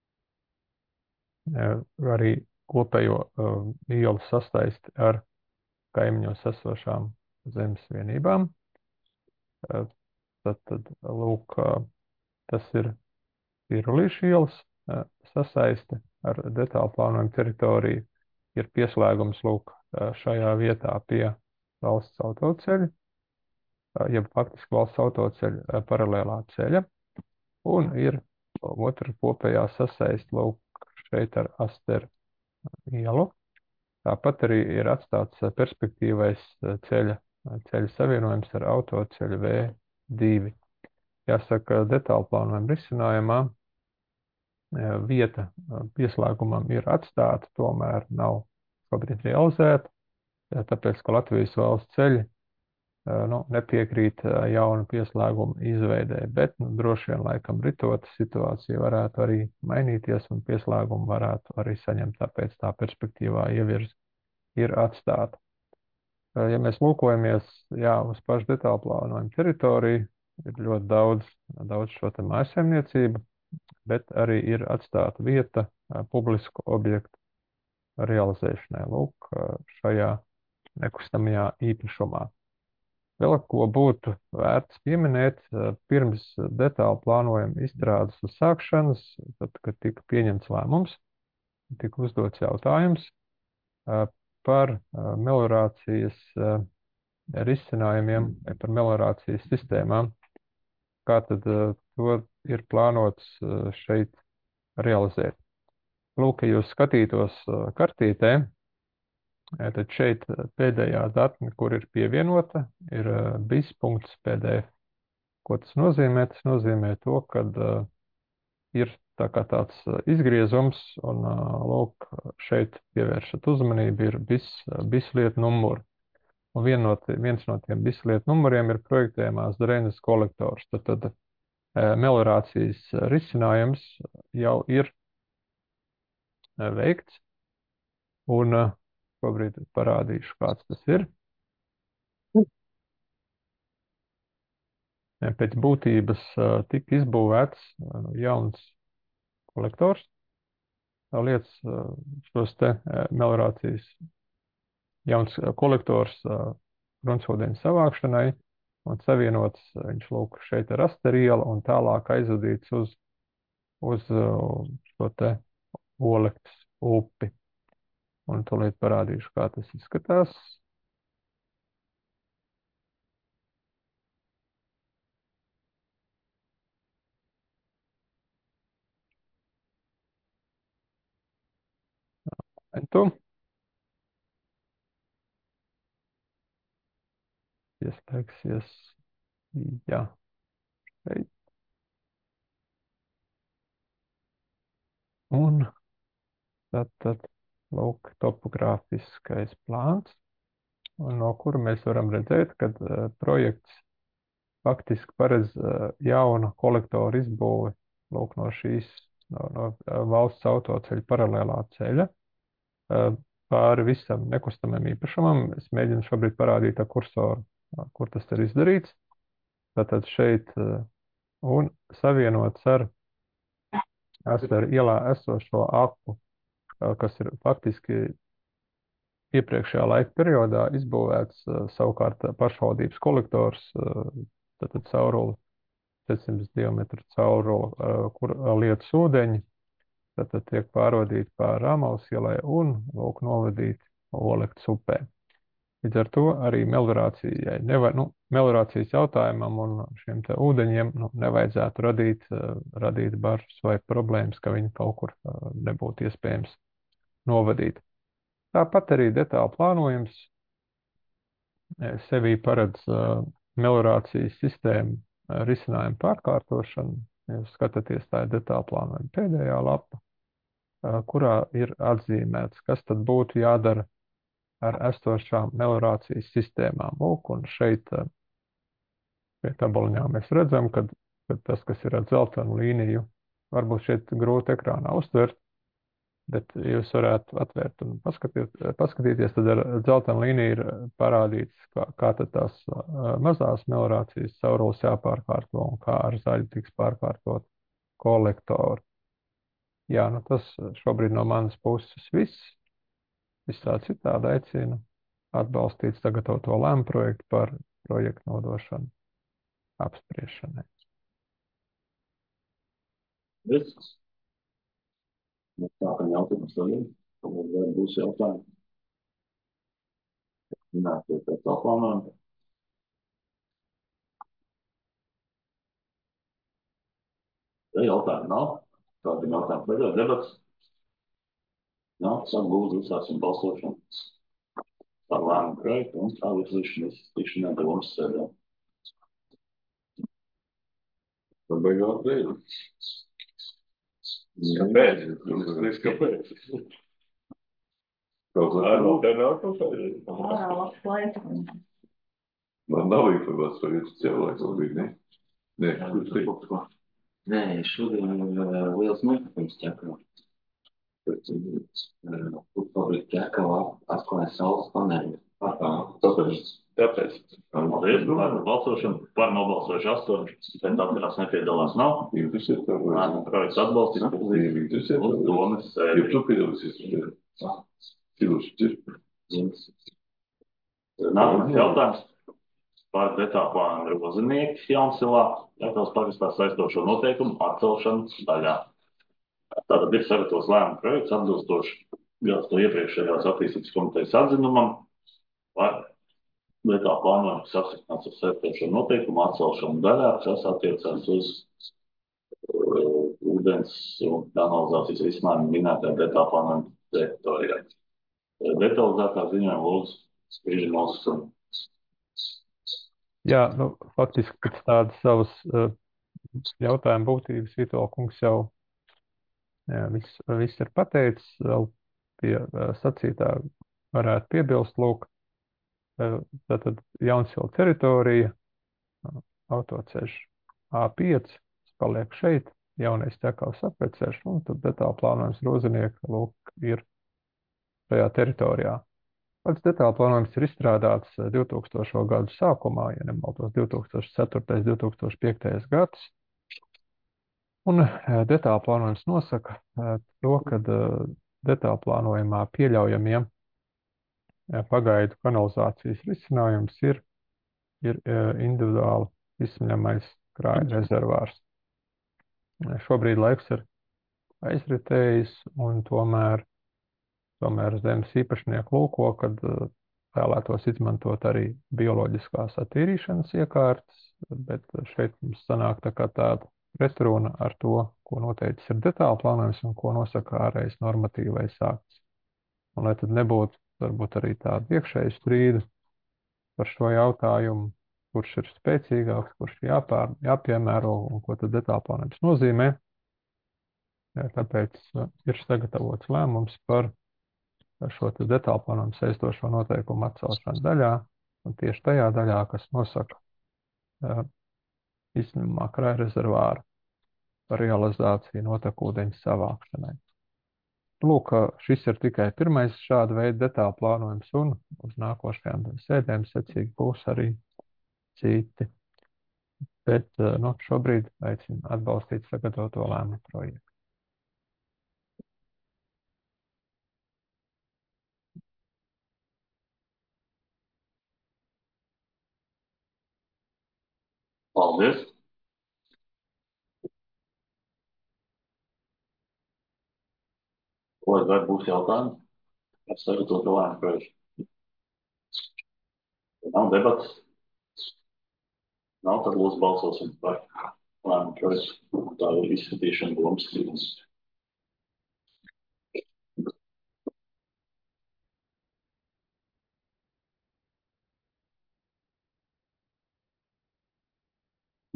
Arī kopējo uh, ielu sastaisti ar kaimiņos esošām zemes vienībām. Uh, tad, tad, lūk, uh, tas ir Pirulīšu ielas uh, sasaiste ar detālu plānojumu teritoriju. Ir pieslēgums, lūk, uh, šajā vietā pie valsts autoceļa, uh, jeb faktiski valsts autoceļa uh, paralēlā ceļa. Un ir otra kopējā sasaiste, lūk, šeit ar Asteru ielu. Tāpat arī ir atstāts perspektīvais ceļa, ceļa savienojums ar autoceļu V divi. Jāsaka, detālu plānojuma risinājumā vieta pieslēgumam ir atstāta, tomēr nav šobrīd realizēta, tāpēc, ka Latvijas valsts ceļi nu, nepiekrīt jaunu pieslēgumu izveidē, bet nu, droši vien laikam ritot situācija varētu arī mainīties un pieslēgumu varētu arī saņemt, tāpēc tā perspektīvā ievirz ir atstāta. Ja mēs lūkojamies jā, uz pašu detālu plānojumu teritoriju, ir ļoti daudz, daudz šo te mājsaimniecību, bet arī ir atstāta vieta publisku objektu realizēšanai, lūk, šajā nekustamajā īpašumā. Vēl ko būtu vērts pieminēt, pirms detālu plānojuma izstrādes uzsākšanas, tad, kad tika pieņemts lēmums, tika uzdots jautājums par meliorācijas risinājumiem, par meliorācijas sistēmām, kā tad to ir plānots šeit realizēt. Lūk, ja jūs skatītos kartītē, tad šeit pēdējā datne, kur ir pievienota, ir bis.pdf. Ko tas nozīmē? Tas nozīmē to, ka uh, ir tā kā tāds izgriezums, un uh, lūk, šeit pievēršat uzmanību, ir bis, bis lietu numuri. Un vien no, viens no tiem bis lietu numuriem ir projektējumās drēnas kolektors. Tad, tad uh, meliorācijas risinājums jau ir uh, veikts, un uh, šobrīd parādīšu, kāds tas ir. Pēc būtības tika izbūvēts jauns kolektors, lietas šos te meliorācijas jauns kolektors gruntsūdeņu savākšanai un savienots viņš lūk šeit ar Asteru ielu un tālāk aizvadīts uz, uz šo te Olektas upi. Un tūlīt parādīšu, kā tas izskatās. Tu. Ieslēgsies. Jā. Šeit. Un tad, tad lūk, topogrāfiskais plāns, no kura mēs varam redzēt, ka uh, projekts faktiski paredz uh, jaunu kolektoru izbūvi lūk, no šīs no, no uh, valsts autoceļa paralēlā ceļa uh, pāri visam nekustamam īpašumam. Es mēģinu šobrīd parādīt ar kursoru, uh, kur tas ir izdarīts. Tātad šeit uh, un savienots ar Asteru ielā esošo apu, kas ir faktiski iepriekšējā laika periodā izbūvēts savukārt pašvaldības kolektors, tātad caurula, četrsimt diametru caurula, kur lietas ūdeņi, tātad tiek pārvadīti pār Rāmaus ielai un lūk novadīti Olektas upē. Līdz ar to arī meliorācijai, nevajag, nu, meliorācijas jautājumam un šiem te ūdeņiem nu, nevajadzētu radīt, radīt bažas vai problēmas, ka viņi kaut kur nebūtu iespējams novadīt. Tāpat arī detālu plānojums sevī paredz uh, meliorācijas sistēmu uh, risinājumu pārkārtošanu. Jūs skatāties, tā ir detāla plānojuma pēdējā lapa, uh, kurā ir atzīmēts, kas tad būtu jādara ar esošām meliorācijas sistēmām. Lūk, un šeit uh, pie tabaliņā mēs redzam, kad, kad tas, kas ir ar dzeltenu līniju, varbūt šeit grūti ekrānā uztvert, bet jūs varētu atvērt un paskatīt, paskatīties, tad ar dzeltenu līniju ir parādīts, kā, kā tad tās uh, mazās meliorācijas caurules jāpārkārto un kā ar zaļu tiks pārkārtot kolektori. Jā, nu tas šobrīd no manas puses viss. Visā citādi aicinu atbalstīt sagatavoto lēmu projektu par projektu nodošanu apspriešanai. Viss. Mēs sākam jautājumus tagad. Vai būs jautājumi? Nē, pēc tā plānojuma. Ja jautājumi nav, kādi jautājumi pēdējā debats? Nav, sāk lūdzu, uzsāksim balsošanu par lēmumu projektu un tā virzīšanas tikšanai domas sēdē. Tad beigās reizi. Kāpēc? Kāpēc? Kāpēc? Kaut kā no te nav kaut kādā? Ārā labs laiks. Man nav informācijas par jūsu cilvēku, bija, ne? Nē, kurš teikt? Nē, šodien ir liels notikums ķekavā. Fabrika ķekavā atklāja saules paneļu. Tāpēc. Tāpēc. Paldies, par balsošanu. Par nobalsojuši astoņi. Pēc atkarās nepiedalās nav. Interesēt, tā vai? Lēmumu projekts atbalstīs. Interesēt, Uz domas sēdi. Ja tu piedalīsies, Filuši ir. Nākamais jautājums par detālu plānu grozinieki Jaunsilā. Jautājums pagastā saistošo noteikumu atcelšanu daļā. Tātad ir sagatavos lēmumu projekts atbilstoši to iepriekšējās attīstības komitejas atzinumam par detālu plānojumu, kas apstiprināts ar saistošo noteikumu atcelšanu daļā, kas attiecās uz uh, ūdens un kanalizācijas risinājumu minētajā detālu plānojuma teritorijā. Detalizētā ziņā lūdzu Skrižinovs un Jā, nu, faktiski pēc tādas savas uh, jautājuma būtības Vitola kungs jau jā, viss, viss ir pateicis, vēl pie uh, sacītā varētu piebilst, lūk, uh, tātad Jaunsila teritorija, uh, autoceļš A pieci, paliek šeit, jaunais ķekavas apveceļš, un tad detālu plānojums Rozinieka, lūk, ir šajā teritorijā. Pats detālu plānojums ir izstrādāts divtūkstošo gadu sākumā, ja nemaldos divi tūkstoši ceturtais, divi tūkstoši piektais gads. Un detālu plānojums nosaka to, ka detālu plānojumā pieļaujamiem pagaidu kanalizācijas risinājums ir, ir individuāli izsmeļamais krāja rezervārs. Šobrīd laiks ir aizritējis, un tomēr Tomēr zemes īpašnieki lūko, kad uh, vēlētos izmantot arī bioloģiskās attīrīšanas iekārtas, bet šeit mums sanāk tā kā tāda pretruna ar to, ko noteicis ir detālu plānojums un ko nosaka ārējais normatīvais akts. Un lai tad nebūtu varbūt arī tāda iekšēja strīda par šo jautājumu, kurš ir spēcīgāks, kurš jāpār, jāpiemēro un ko tad detālu plānojums nozīmē, jā, tāpēc uh, ir sagatavots lēmums par šo te detālu plānojumu saistošo noteikumu atcelšanu daļā, un tieši tajā daļā, kas nosaka uh, izņemamā krāja rezervāra par realizāciju notekūdeņu savākšanai. Lūk, šis ir tikai pirmais šāda veida detālu plānojums, un uz nākošajām sēdēm secīgi būs arī citi. Bet uh, nu, šobrīd aicinu atbalstīt sagatavoto lēmumu projektu. paldies. Ko vai būs jautājumi? Es sagatavotu lēmumu projektu. Nav debats. Nav, tad lūdzu balsosim par lēmumu projektu. Tā ir izskatīšana domas sēdēs.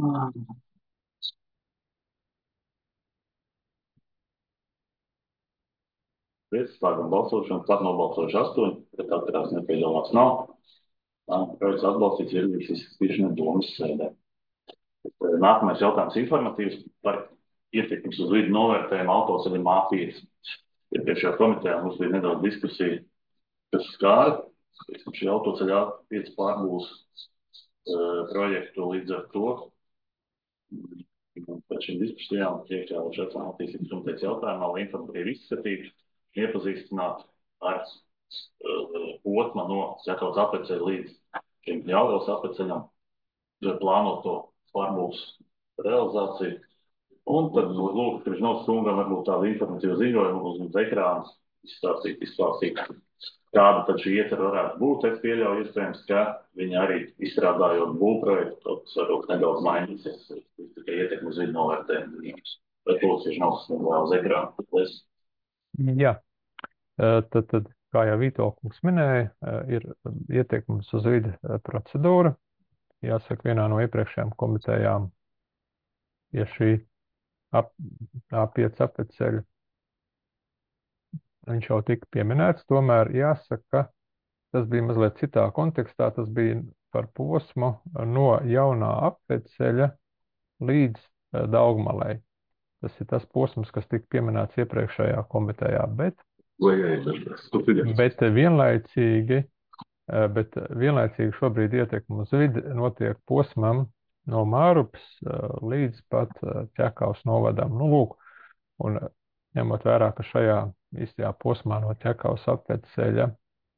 Viens, sākam balsošanu, pat nobalsojuši astoņi, bet atkarās nepiedalās nav. Tā, projekts atbalstīts ierīgas izskatīšana domas sēdē. Nākamais jautājums informatīvs par ietekmes uz vidi novērtējumu autoceļam A pieci. Iepriekšējā komitejā mums bija nedaudz diskusija, kas skāra, šī autoceļa A pieci pārbūs uh, projektu līdz ar to. Pēc šīm diskusijām iekļāvuši atsām attīstības komitejas jautājumā, lai informatīvi izskatītu, iepazīstināt ar uh, posma no Ķekavas apveceļa līdz šim Jāgavas apveceļam, plānoto pārbūs realizāciju. Un tad, lūk, Križnovs kungam varbūt tādu informatīvu ziņojumu uz ekrāna izstāstīt, izklāstīt, kāda tad šī ietvera varētu būt. Es pieļauju iespējams, ka viņi arī izstrādājot būvprojektu, tad varbūt nedaudz mainīsies, tikai ietekmi uz vidu novērtējumu. Bet lūk, Križnovs kungam uz ekrāna. Jā, tad, tad kā jau Vito kungs minēja, ir ietekmes uz vidi procedūra. Jāsaka, vienā no iepriekšējām komitejām, ja šī A pieci apveceļu, viņš jau tika pieminēts, tomēr jāsaka, ka tas bija mazliet citā kontekstā, tas bija par posmu no jaunā apveceļa līdz Daugmalei. Tas ir tas posms, kas tika pieminēts iepriekšējā komitejā, bet, bet vienlaicīgi, bet vienlaicīgi šobrīd ietekme uz vidi notiek posmam no Mārupas līdz pat Ķekavas novadam. Nu, lūk, un ņemot vērā, ka šajā īstajā posmā no Ķekavas apveceļa,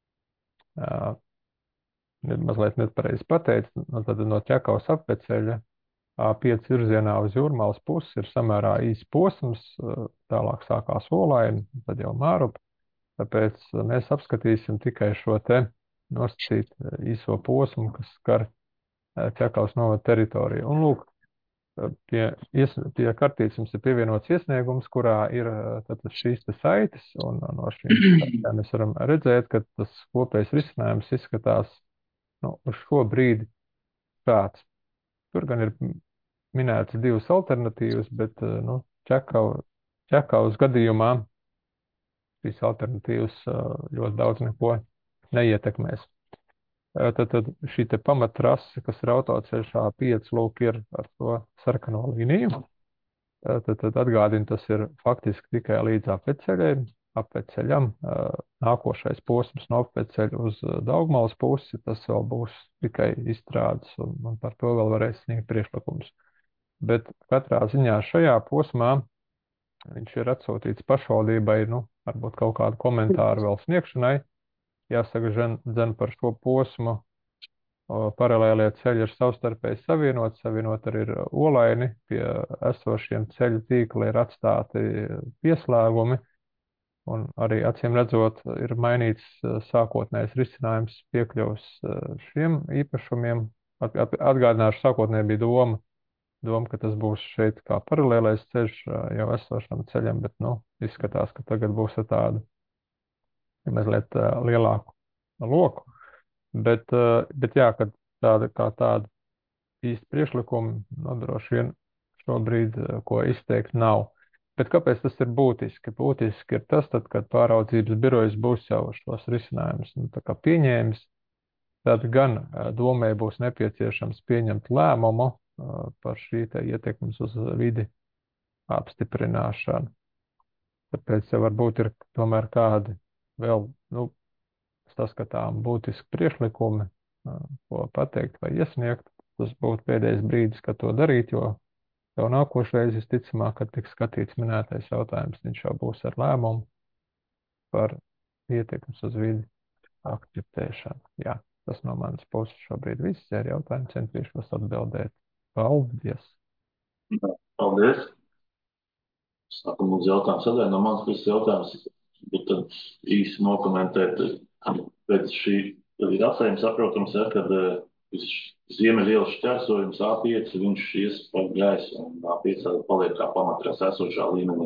mazliet nepareizi pateicis, no, tad no Ķekavas apveceļa A pieci virzienā uz Jūrmalas pusi ir samērā īs posms, tālāk sākās Olaini, tad jau Mārupa, tāpēc mēs apskatīsim tikai šo te nosacīt īso posmu, kas skar Ķekavas novada teritoriju. Un lūk, pie, ies, pie kartītes jums ir pievienots iesniegums, kurā ir tātad šīs te saites, un no šīm saitēm mēs varam redzēt, ka tas kopējs risinājums izskatās, nu, uz šo brīdi šāds. Tur gan ir minētas divas alternatīvas, bet, nu, Ķekava, Ķekavas gadījumā šīs alternatīvas ļoti daudz neko neietekmēs. Tad, tad šī te pamatrase, kas ir autoceļš A pieci, lūk, ir ar to sarkano līniju. Tad, tad atgādina, tas ir faktiski tikai līdz apveceļiem, apveceļam. Nākošais posms no apveceļa uz Daugmalas pusi, tas vēl būs tikai izstrādes, un, un par to vēl varēs sniegt priekšlikums. Bet katrā ziņā šajā posmā viņš ir atsūtīts pašvaldībai, nu, varbūt kaut kādu komentāru vēl sniegšanai. Jāsaka, dzen par šo posmu paralēlie ceļi ir savstarpēji savienot, savienot arī ir Olaini, pie esošiem ceļu tīkli ir atstāti pieslēgumi, un arī acīm redzot ir mainīts sākotnējs risinājums piekļuvs šiem īpašumiem. Atgādināšu, sākotnēji bija doma, doma, ka tas būs šeit kā paralēlais ceļš jau esošam ceļam, bet, nu, izskatās, ka tagad būs ar tādu mazliet uh, lielāku loku, bet, uh, bet jā, ka tāda kā tāda īsti priekšlikumi, nu, droši vien šobrīd, uh, ko izteikt nav. Bet kāpēc tas ir būtiski? Būtiski ir tas, tad, kad pāraudzības birojas būs jau šos risinājumus, nu, tā kā pieņēmis, tad gan uh, domē būs nepieciešams pieņemt lēmumu uh, par šī te ietekmes uz vidi apstiprināšanu. Tāpēc jau varbūt ir tomēr kādi vēl, nu, saskatām būtiski priekšlikumi, ko pateikt vai iesniegt. Tas būtu pēdējais brīdis, kad to darīt, jo jau nākošreiz, visticamāk, kad tiks skatīts minētais jautājums, viņš jau būs ar lēmumu par ietekmes uz vidi akceptēšanu. Jā, tas no manas puses šobrīd viss, ja ir jautājumi, centīšos atbildēt. Paldies! Paldies! Sākam uz jautājumu sadaļu. No manas puses jautājums, bet tad īsi nokomentēt, pēc šī rasējuma saprotams ir, kad Ziemeļielas šķērsojums A pieci, viņš ies pa gaisu, un A pieci paliek kā pamatras esošā līmenī.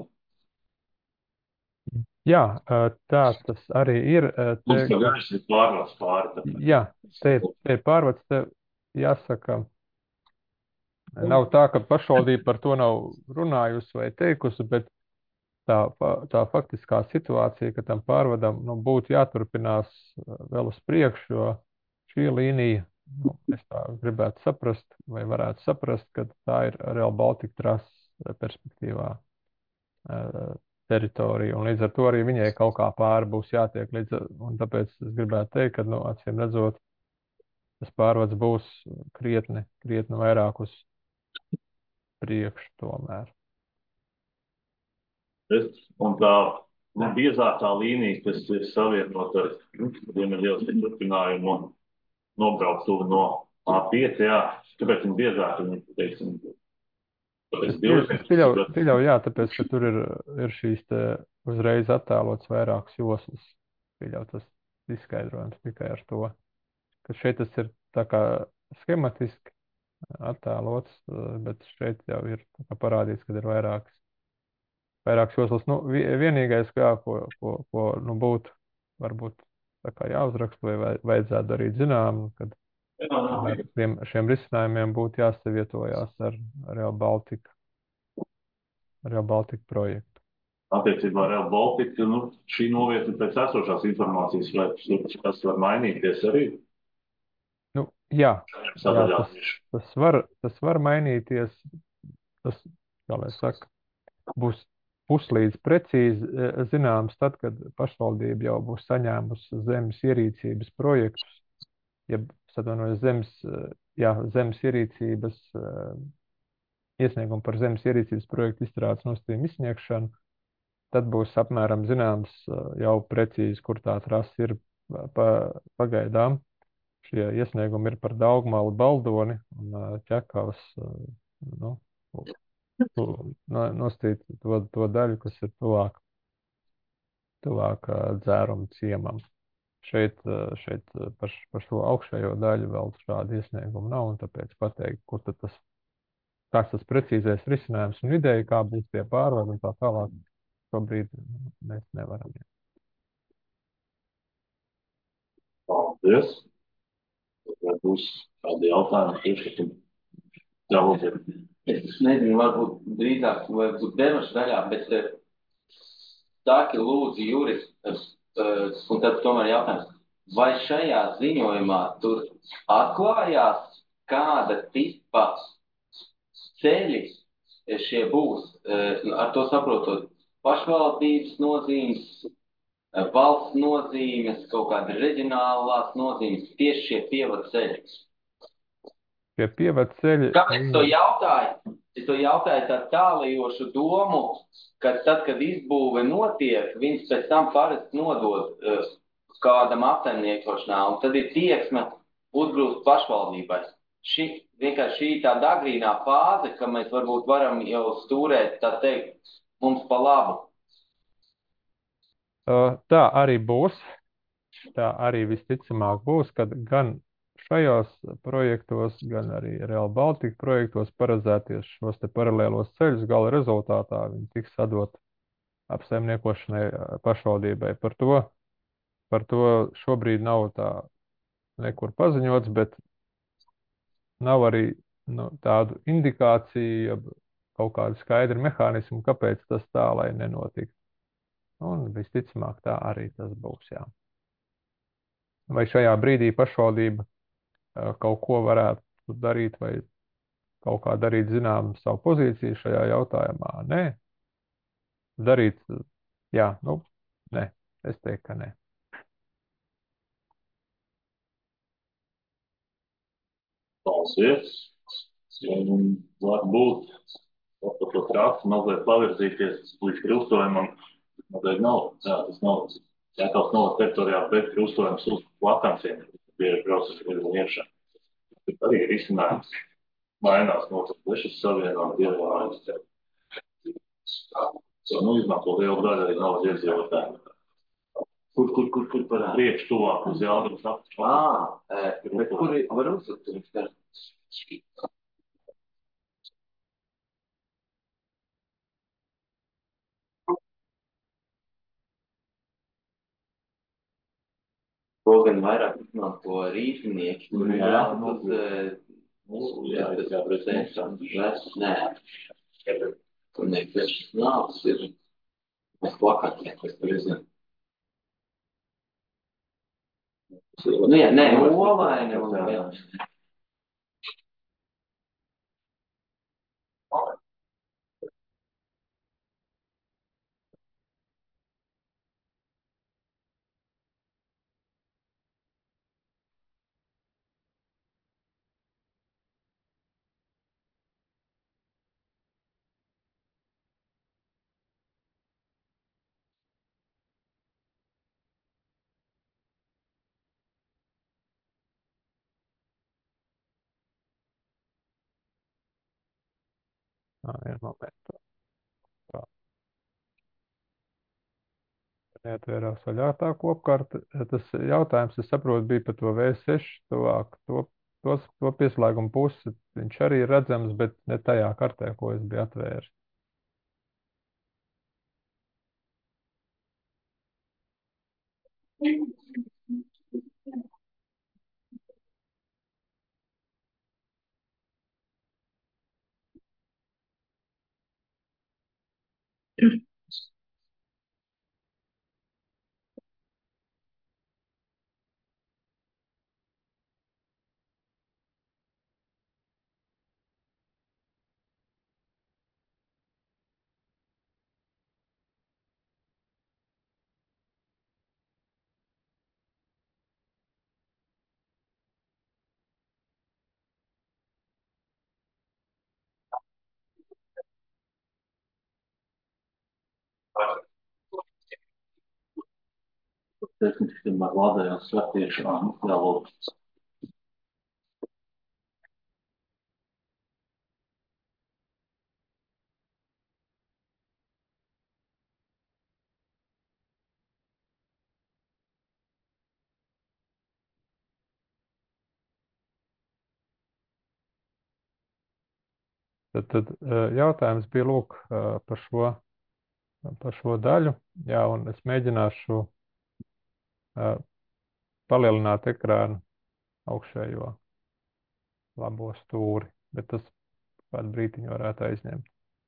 Jā, tā tas arī ir. Te, Mums pa gaisu ir pārvads pāri. Jā, te, te ir pārvads, te jāsaka, Nav tā, ka pašvaldība par to nav runājusi vai teikusi, bet tā, fa- tā faktiskā situācija, ka tam pārvadam nu, būtu jāturpinās uh, vēl uz priekšu, jo šī līnija, nu, es tā gribētu saprast, vai varētu saprast, ka tā ir Real Baltica trases perspektīvā uh, teritorija, un līdz ar to arī viņai kaut kā pāri būs jātiek līdz, un tāpēc es gribētu teikt, ka, nu, acīm redzot, tas pārvads būs krietni, krietni vairāk uz priekšu tomēr. Es, un tā nu, biezākā līnija, kas ir savienota ar Ziemeļielas turpinājumu un nobraukt tuvu no A pieci, jā, kāpēc viņa biezāka, viņa, teiksim, tāpēc Es pieļauju, es divsimt, pieļauju, pieļauju, jā, tāpēc, ka tur ir, ir šīs te uzreiz attēlots vairākas joslas. Pieļauju, tas izskaidrojums tikai ar to, ka šeit tas ir tā kā schematiski attēlots, bet šeit jau ir tā kā parādīts, ka ir vairākas, vairākas joslas. Nu, vi- vienīgais, kā, ko, ko, ko nu, būtu varbūt tā kā jāuzraksta vai vai- vajadzētu darīt zinām, kad tomēr šiem, šiem risinājumiem būtu jāsavietojās ar Real Baltica, Real Baltica projektu. attiecībā ar Real Baltica, nu, šī novieta pēc esošās informācijas, vai tur kas var mainīties arī Nu, jā, jā tas, sadaļās. tas, var, tas var mainīties. Tas, kā lai saka, būs puslīdz precīzi eh, zināms tad, kad pašvaldība jau būs saņēmusi zemes ierīcības projektus, ja atvainojos zemes, eh, jā, zemes ierīcības eh, iesniegumu par zemes ierīcības projektu izstrādes nosacījumu izsniegšanu, tad būs apmēram zināms eh, jau precīzi, kur tā trasa ir pa, pagaidām. Šie iesniegumi ir par Daugmalu, Baldoni un uh, Ķekavas, uh, nu, tu- no- nostīt to, to daļu, kas ir tuvāk, tuvāk uh, dzērumu ciemam. Šeit, uh, šeit uh, par, š- par šo augšējo daļu vēl šādu iesniegumu nav, un tāpēc pateikt, kur tad tas, kāds tas precīzais risinājums un ideja, kā būs tie pārvadi un tā tālāk, šobrīd mēs nevaram. Paldies. Vai būs kādi jautājumi, priekšlikumi? Jā, lūdzu. Es nezinu, varbūt drīzāk, varbūt debašu daļā, bet eh, sāki lūdzu Juris, eh, eh, un tad tomēr jautājums, vai šajā ziņojumā tur atklājās, kāda tipa ceļi šie būs, eh, ar to saprotot pašvaldības nozīmes, eh, valsts nozīmes, kaut kāda reģionālās nozīmes, tieši šie pievadu ceļi? Pie pievadu ceļi. Kāpēc es to jautāju? Es to jautāju tā tālajošu domu, ka tad, kad izbūve notiek, viņas pēc tam parasti nodod uh, kādam apsaimniekošanā, un tad ir tieksme uzgrūst pašvaldībai. Šī, vienkārši šī tāda agrīnā fāze, ka mēs varbūt varam jau stūrēt, tā teikt, mums pa labu. Uh, Tā arī būs. Tā arī visticamāk būs, kad gan šajos projektos, gan arī Real Baltica projektos paredzēties šos te paralēlos ceļus, gala rezultātā viņi tiks sadot apsaimniekošanai uh, pašvaldībai. Par to, par to šobrīd nav tā nekur paziņots, bet nav arī nu, tādu indikāciju, ja kaut kādu skaidru mehānismu, kāpēc tas tā, lai nenotiktu. Un visticamāk tā arī tas būs, jā. Vai šajā brīdī pašvaldība uh, kaut ko varētu darīt vai kaut kā darīt zinām savu pozīciju šajā jautājumā? Nē. Darīt, jā, nu, nē. Es teiktu, ka nē. Paldies. Un varbūt par to trasi mazliet pavirzīties līdz krustojumam. Mazliet nav, jā, tas nav Ķekavas novada teritorijā, bet krustojums uz Plakanciem, pie braucas virziena iekšā. Tur arī ir izcinājums. Mainās no tas plešas savienojuma dievājas. Nu, izmanto lielu daļu arī nav iedzīvotāji. Kur, kur, kur, kur par priekšu tuvāk uz Jālgavas apakšu? Ā, bet kur ir, var uzsūt? To gan vairāk izmanto rīznieki, kur ir jāsas uz Nu, jā, tas kā pretējums tam mēs, nē. Tur nepiešas nāves ir. Mēs plakātiem, kas tur iznāk. Nu, jā, nē, olaini un jā. Tā ir moments. Tā. Neatvērās vaļā tā kopkārt. Tas jautājums, es saprotu, bija par to V seši tuvāk. To, tos, to pieslēgumu pusi viņš arī ir redzams, bet ne tajā kartē, ko es biju atvēris. Tehniski tomēr lādējās svetiešā, nu, jālūk. Tad, tad jautājums bija lūk par šo, par šo daļu. Jā, un es mēģināšu palielināt ekrānu augšējo labo stūri, bet tas kādu brītiņu varētu aizņemt.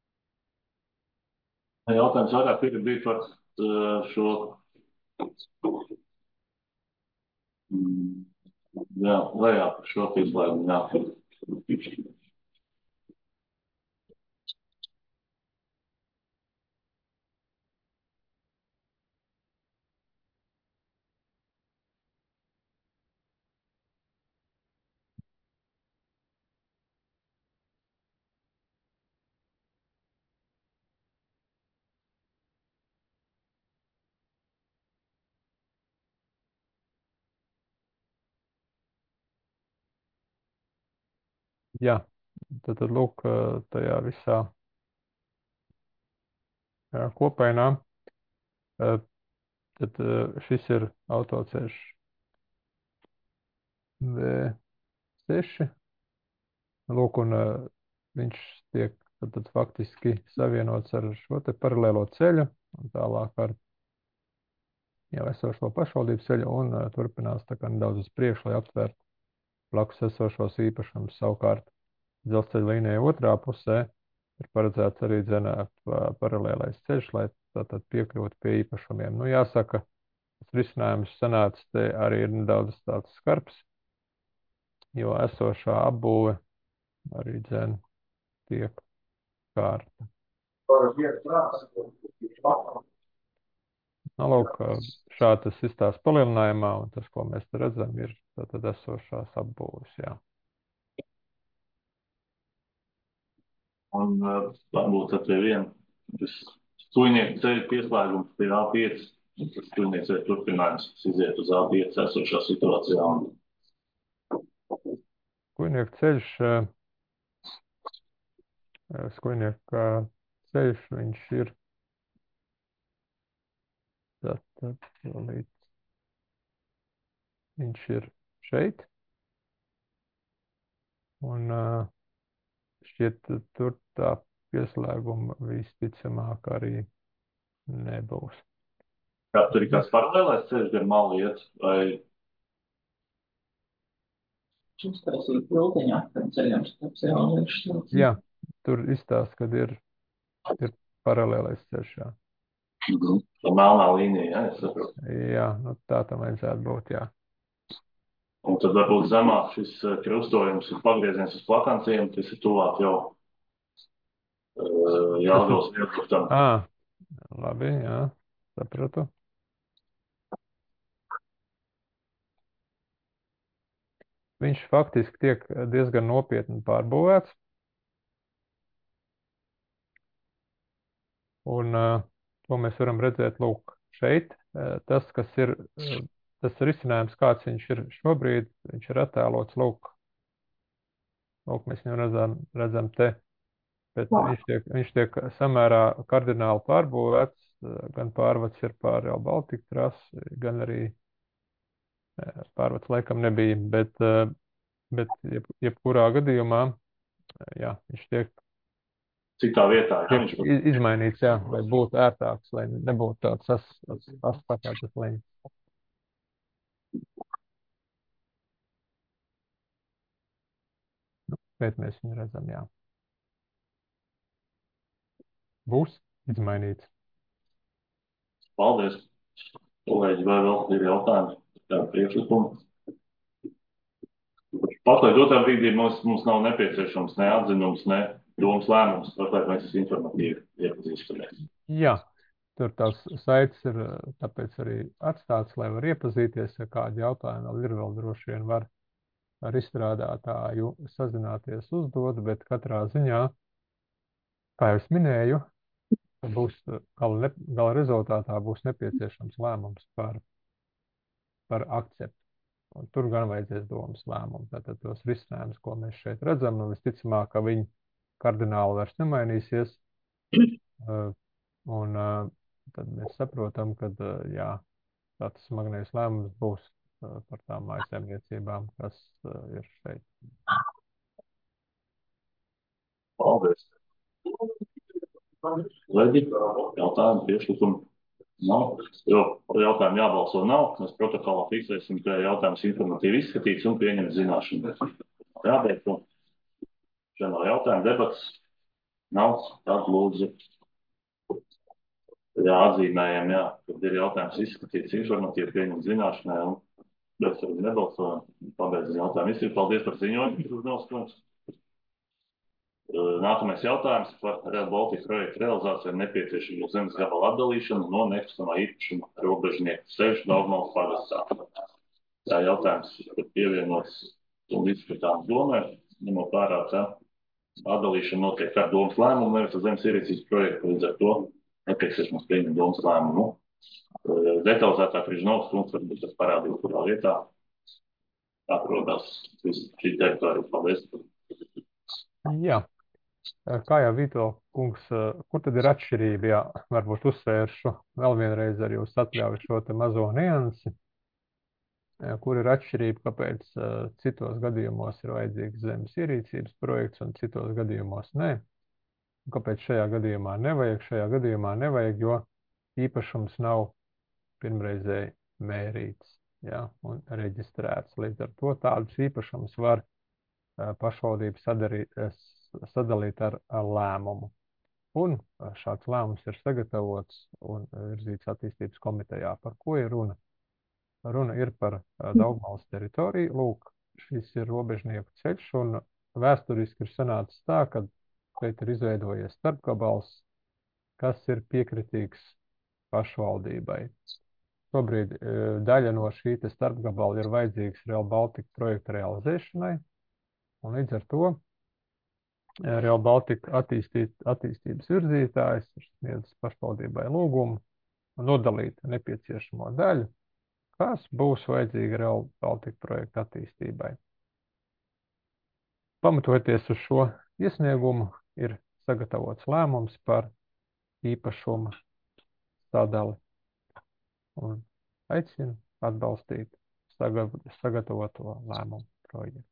Jautājums vairāk ir bija par šo, jā, lejā par šo pieslēgumu, jā. Jā, tad, tad lūk, tajā visā jā, kopainā, tad šis ir autoceļš V seši, lūk, un viņš tiek tad, tad faktiski savienots ar šo te paralēlo ceļu, un tālāk ar jau esošo pašvaldības ceļu, un turpinās tā kā nedaudz uz priekšu, lai aptvērtu blakus esošos īpašumus. Savukārt dzelzceļa līnijai otrā pusē ir paredzēts arī dzenā paralēlais ceļš, lai tātad piekļūtu pie īpašumiem. Nu, jāsaka, tas risinājums sanāca te arī ir nedaudz tāds skarbs, jo esošā apbūve arī dzen tiek kārta. Nu, lūk, šādi tas izstās palielinājumā, un tas, ko mēs te redzam, ir tātad esošās apbūves, jā. Un varbūt tad pie viena, tas Stujnieku ceļa pieslēgums pie A pieci, tas Stujnieku ceļa turpinājums, tas iziet uz A pieci esošā situācijā. Stujnieku ceļš, Stujnieku ceļš, viņš ir tātad līdz, viņš ir šeit, un šķiet, tur tā pieslēguma visticamāk arī nebūs. Kā tur ir kāds paralēlais ceļš gar malu iet, vai Uztaisīt vilciņu atpakaļ ceļiem starp Zelnišu. Jā, tur izstāsta, kad ir, ir paralēlais ceļš, jā. Mhm. Tā melnā līnija, jā, es saprotu. Jā, nu tā tam vajadzētu būt, jā. Un tad varbūt zemāk šis eh, krustojums ir pagrieziens uz Plakanciem, kas ir tuvāk jau uh, Jālgavas viedoktam. Ā, labi, jā, sapratu. Viņš faktiski tiek diezgan nopietni pārbūvēts. Un uh, to mēs varam redzēt, lūk, šeit. Uh, tas, kas ir, uh, tas risinājums, kāds viņš ir šobrīd, viņš ir attēlots, lūk, lūk, mēs viņu redzam, redzam te, bet viņš tiek, viņš tiek samērā kardināli pārbūvēts, uh, gan pārvads ir pār Rail Baltica trasi, gan arī uh, pārvads laikam nebija, bet, uh, bet jeb, jebkurā gadījumā, uh, jā, viņš tiek Citā vietā, jā, viņš tiek iz- izmainīts, jā, lai būtu ērtāks, lai nebūtu tāds as, as, as pakāpes leņķis. Nu, bet mēs viņu redzam, jā. Būs izmainīts. Paldies. Kolēģi, vai vēl ir jautājumi? Tā priekšlikuma. Pašlaik dotā brīdī mums, mums nav nepieciešams ne atzinums, ne domas lēmums, pašlaik mēs esam informatīvi iepazīstamies. Jā, tur tās saites ir tāpēc arī atstāts, lai var iepazīties, ja kādi jautājumi vēl ir, vēl droši vien var ar izstrādātāju sazināties uzdot, bet katrā ziņā, kā jau es minēju, būs gala, ne, gala rezultātā būs nepieciešams lēmums par, par akceptu. Un tur gan vajadzēs domas lēmumu. Tātad tos risinājumus, ko mēs šeit redzam, nu visticamāk, ka viņi kardināli vairs nemainīsies. Uh, un uh, tad mēs saprotam, ka uh, jā, tāds smagnējs lēmums būs uh, par tām mājsaimniecībām, kas uh, ir šeit. Paldies. Kolēģi, jautājumi, priekšlikumi nav. Jo par jautājumu jābalso nav. Mēs protokolā fiksēsim, ka jautājums informatīvi izskatīts un pieņemt zināšanu. Jābeidz. Šeit nav jautājumu, debats nav. Tad lūdzu. Jā, atzīmējam, jā, kad ir jautājums izskatīts informatīvi pieņemt zināšanai un bez arī nebalsojam. Pabeidzam jautājumu. Visi paldies par ziņojumu. Uzdevums kungs. Nākamais jautājums par Rail Baltica projektu realizāciju nepieciešamo zemes gabalu atdalīšanu no nekustamā īpašuma robežnieku ceļš Daugavpils pagastā. Tā jautājums ir pievienots un izskatām domē, ņemot vērā, ka atdalīšana notiek ar domas lēmumu, nevis ar zemes ierīcības projektu, līdz ar to nepieciešams pieņemt domas lēmumu. Detalizētāk Križnovas kungs varbūt tas parādīja, kurā vietā atrodas šī teritorija. Paldies. Jā. Kā jau Vito kungs, kur tad ir atšķirība, jā, varbūt uzsvēršu vēl vienreiz ar jūs atļauju šo te mazo niansi, kur ir atšķirība, kāpēc citos gadījumos ir vajadzīgs zemes ierīcības projekts un citos gadījumos nē. Kāpēc šajā gadījumā nevajag? Šajā gadījumā nevajag, jo īpašums nav pirmreizēji mērīts, jā, un reģistrēts. Līdz ar to tādus īpašumus var pašvaldība sadarīt, sadalīt ar, ar lēmumu. Un šāds lēmums ir sagatavots un virzīts attīstības komitejā. Par ko ir runa? Runa ir par Daugavpils teritoriju. Lūk, šis ir robežnieku ceļš un vēsturiski ir sanācis tā, ka šeit ir izveidojies starpgabals, kas ir piekritīgs pašvaldībai. Šobrīd daļa no šī te starpgabala ir vajadzīgs Rail Baltica projekta realizēšanai. Un līdz ar to Rail Baltica attīstīt, attīstības virzītājs ir sniedzis pašvaldībai lūgumu nodalīt nepieciešamo daļu, kas būs vajadzīga Rail Baltica projekta attīstībai. Pamatojoties uz šo iesniegumu, ir sagatavots lēmums par īpašumu sadali un aicinu atbalstīt sagatavoto lēmumu projektu.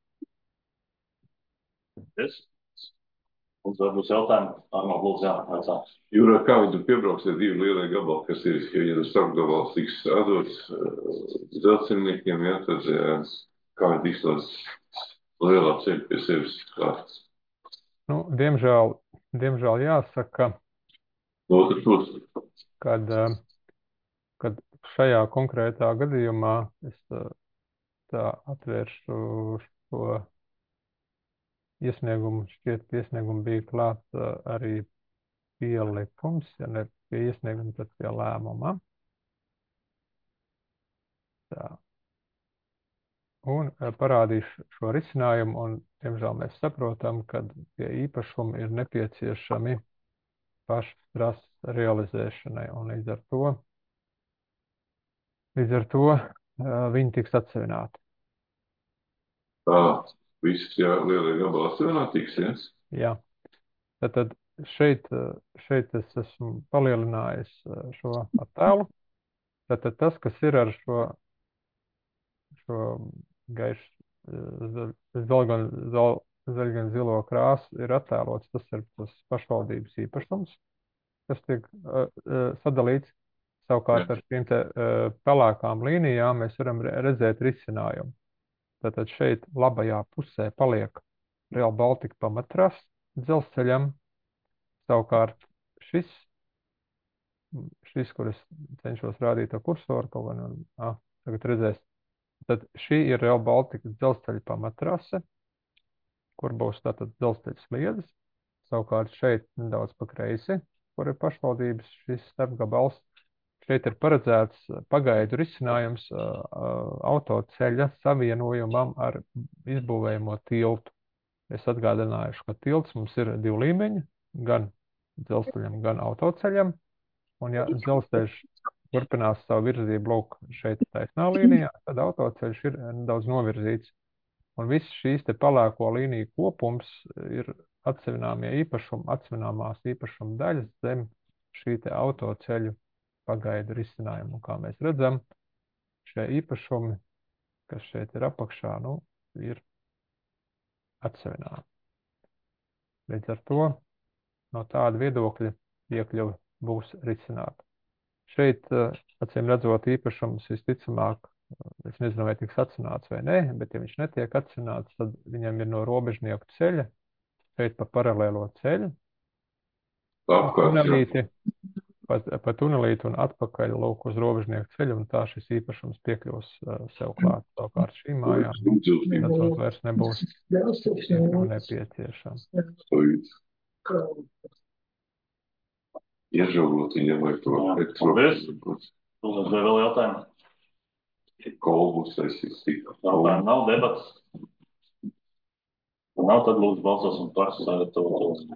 Yes. Mums varbūt jautājumi, Arnold, lūdzu, jā, jautājums. Jūrā, kā viņi tur piebrauks tie divi lielie gabali, kas ir, jo, ja tas starpgabals tiks atdots dzelzceļniekiem, jā, tad kā viņi tiks tos lielā ceļa pie sevis kārtas. Nu, diemžēl, diemžēl jāsaka, No otras puses. kad, eh, kad šajā konkrētā gadījumā es eh, tā atvēršu šo iesniegumu, šķiet, pie iesniegumu bija klāt eh, arī pielikums, ja ne pie iesnieguma, tad pie lēmuma. Tā. Un eh, parādīšu šo risinājumu, un, diemžēl, mēs saprotam, ka pie īpašuma ir nepieciešami pašas trases realizēšanai, un līdz ar to, līdz ar to uh, viņi tiks atsevināti. Tā, visas jā, lielie gabali atsevināt tiks, ja? Jā. Tātad šeit, uh, šeit es esmu palielinājis uh, šo attēlu. Tātad tas, kas ir ar šo, šo gaišu zaļgan, zal, zaļgan zilo krāsu, ir attēlots, tas ir tas pašvaldības īpašums, kas tiek uh, uh, sadalīts. Savukārt ar šīm te uh, pelēkām līnijām mēs varam redzēt risinājumu. Tātad šeit labajā pusē paliek Real Baltica pamatras dzelzceļam. Savukārt šis, šis, kur es cenšos rādīt ar kursoru, kaut gan, ah, tagad redzēs. Tad šī ir Real Baltica dzelzceļa pamatrase, kur būs tātad dzelzceļa sliedes. Savukārt šeit nedaudz pa kreisi, kur ir pašvaldības šis starpgabals. Šeit ir paredzēts pagaidu risinājums uh, autoceļa savienojumam ar izbūvējamo tiltu. Es atgādinājuši, ka tilts mums ir divi līmeņi, gan dzelzceļam, gan autoceļam. Un ja dzelzceļš turpinās savu virzību lūk šeit taisnā līnijā, tad autoceļš ir nedaudz novirzīts. Un viss šīs te palēko līniju kopums ir atsevināmie īpašumi, atsevināmās īpašuma daļas zem šī te autoceļu pagaidu risinājumu. Un kā mēs redzam, šie īpašumi, kas šeit ir apakšā, nu, ir atsevināmi. Līdz ar to no tāda viedokļa piekļuve būs risināta. Šeit, acīm redzot, īpašums visticamāk, es nezinu, vai tiks atsevināts vai nē, bet ja viņš netiek atsevināts, tad viņam ir no robežnieku ceļa, šeit pa paralēlo ceļu, tunelīti, pa, pa tunelīti un atpakaļ lūk uz robežnieku ceļu, un tā šis īpašums piekļūs uh, sev klāt. Savukārt šī mājā, tas vairs nebūs nepieciešams. Iežaulot viņam vai to elektronisku. Uz vai vēl jautājumu? Kolbus taisīs tik. Jautājumu nav, debats. Nav, tad lūdzu balsosim par sagatavotu.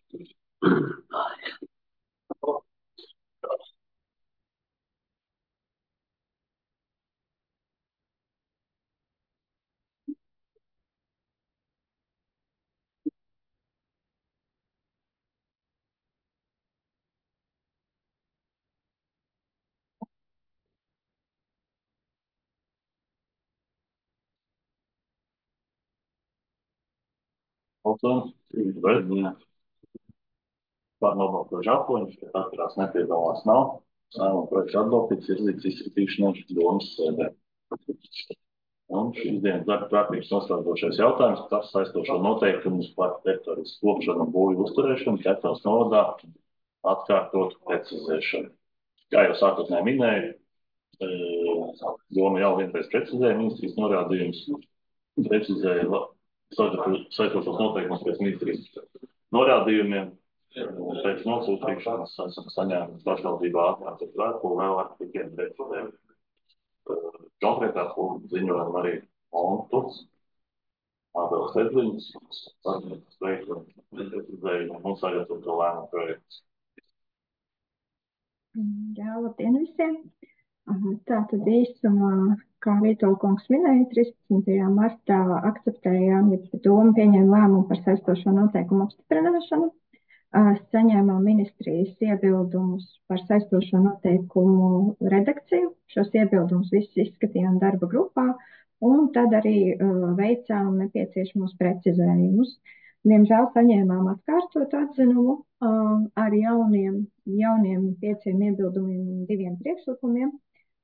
Balsojums, bet pārnobalsojuši astoņi, ka atturās nepiedalās nav. Un projekts atbalstīts izlīdz izskatīšanai domas sēdē. Un šīs dienas darba kārtības noslēdzošais jautājums par saistošo noteikumus par teritorijas kopšanu un būvju uzturēšanu Ķekavas novadā atkārtot precizēšanu. Kā jau sākotnēji minēju, doma jau vienreiz precizēja ministrijas norādījumus, precizēja saistošos noteikumus pēc ministrijas norādījumiem. Pēc nosūtīšanas esam saņēmuši pašvaldībā atkārtot vēstuli vēl ar tikiem precizējumu. Konkrētāk ziņojam arī Montus, Ābels Edliņas, Sarņetas veiktu precizējumu un sagatavot to lēmumu projektu. Jā, labdien visiem! Tātad īsumā, kā Vītola kungs minēja, trīspadsmitajā martā akceptējām, ja doma pieņēma lēmumu par saistošo noteikumu apstiprināšanu. Saņēmām ministrijas iebildumus par saistošo noteikumu redakciju. Šos iebildumus visus izskatījām darba grupā un tad arī uh, veicām nepieciešamos precizējumus. Diemžēl saņēmām atkārtotu atzinumu uh, ar jauniem, jauniem pieciem iebildumiem un diviem priekšlikumiem.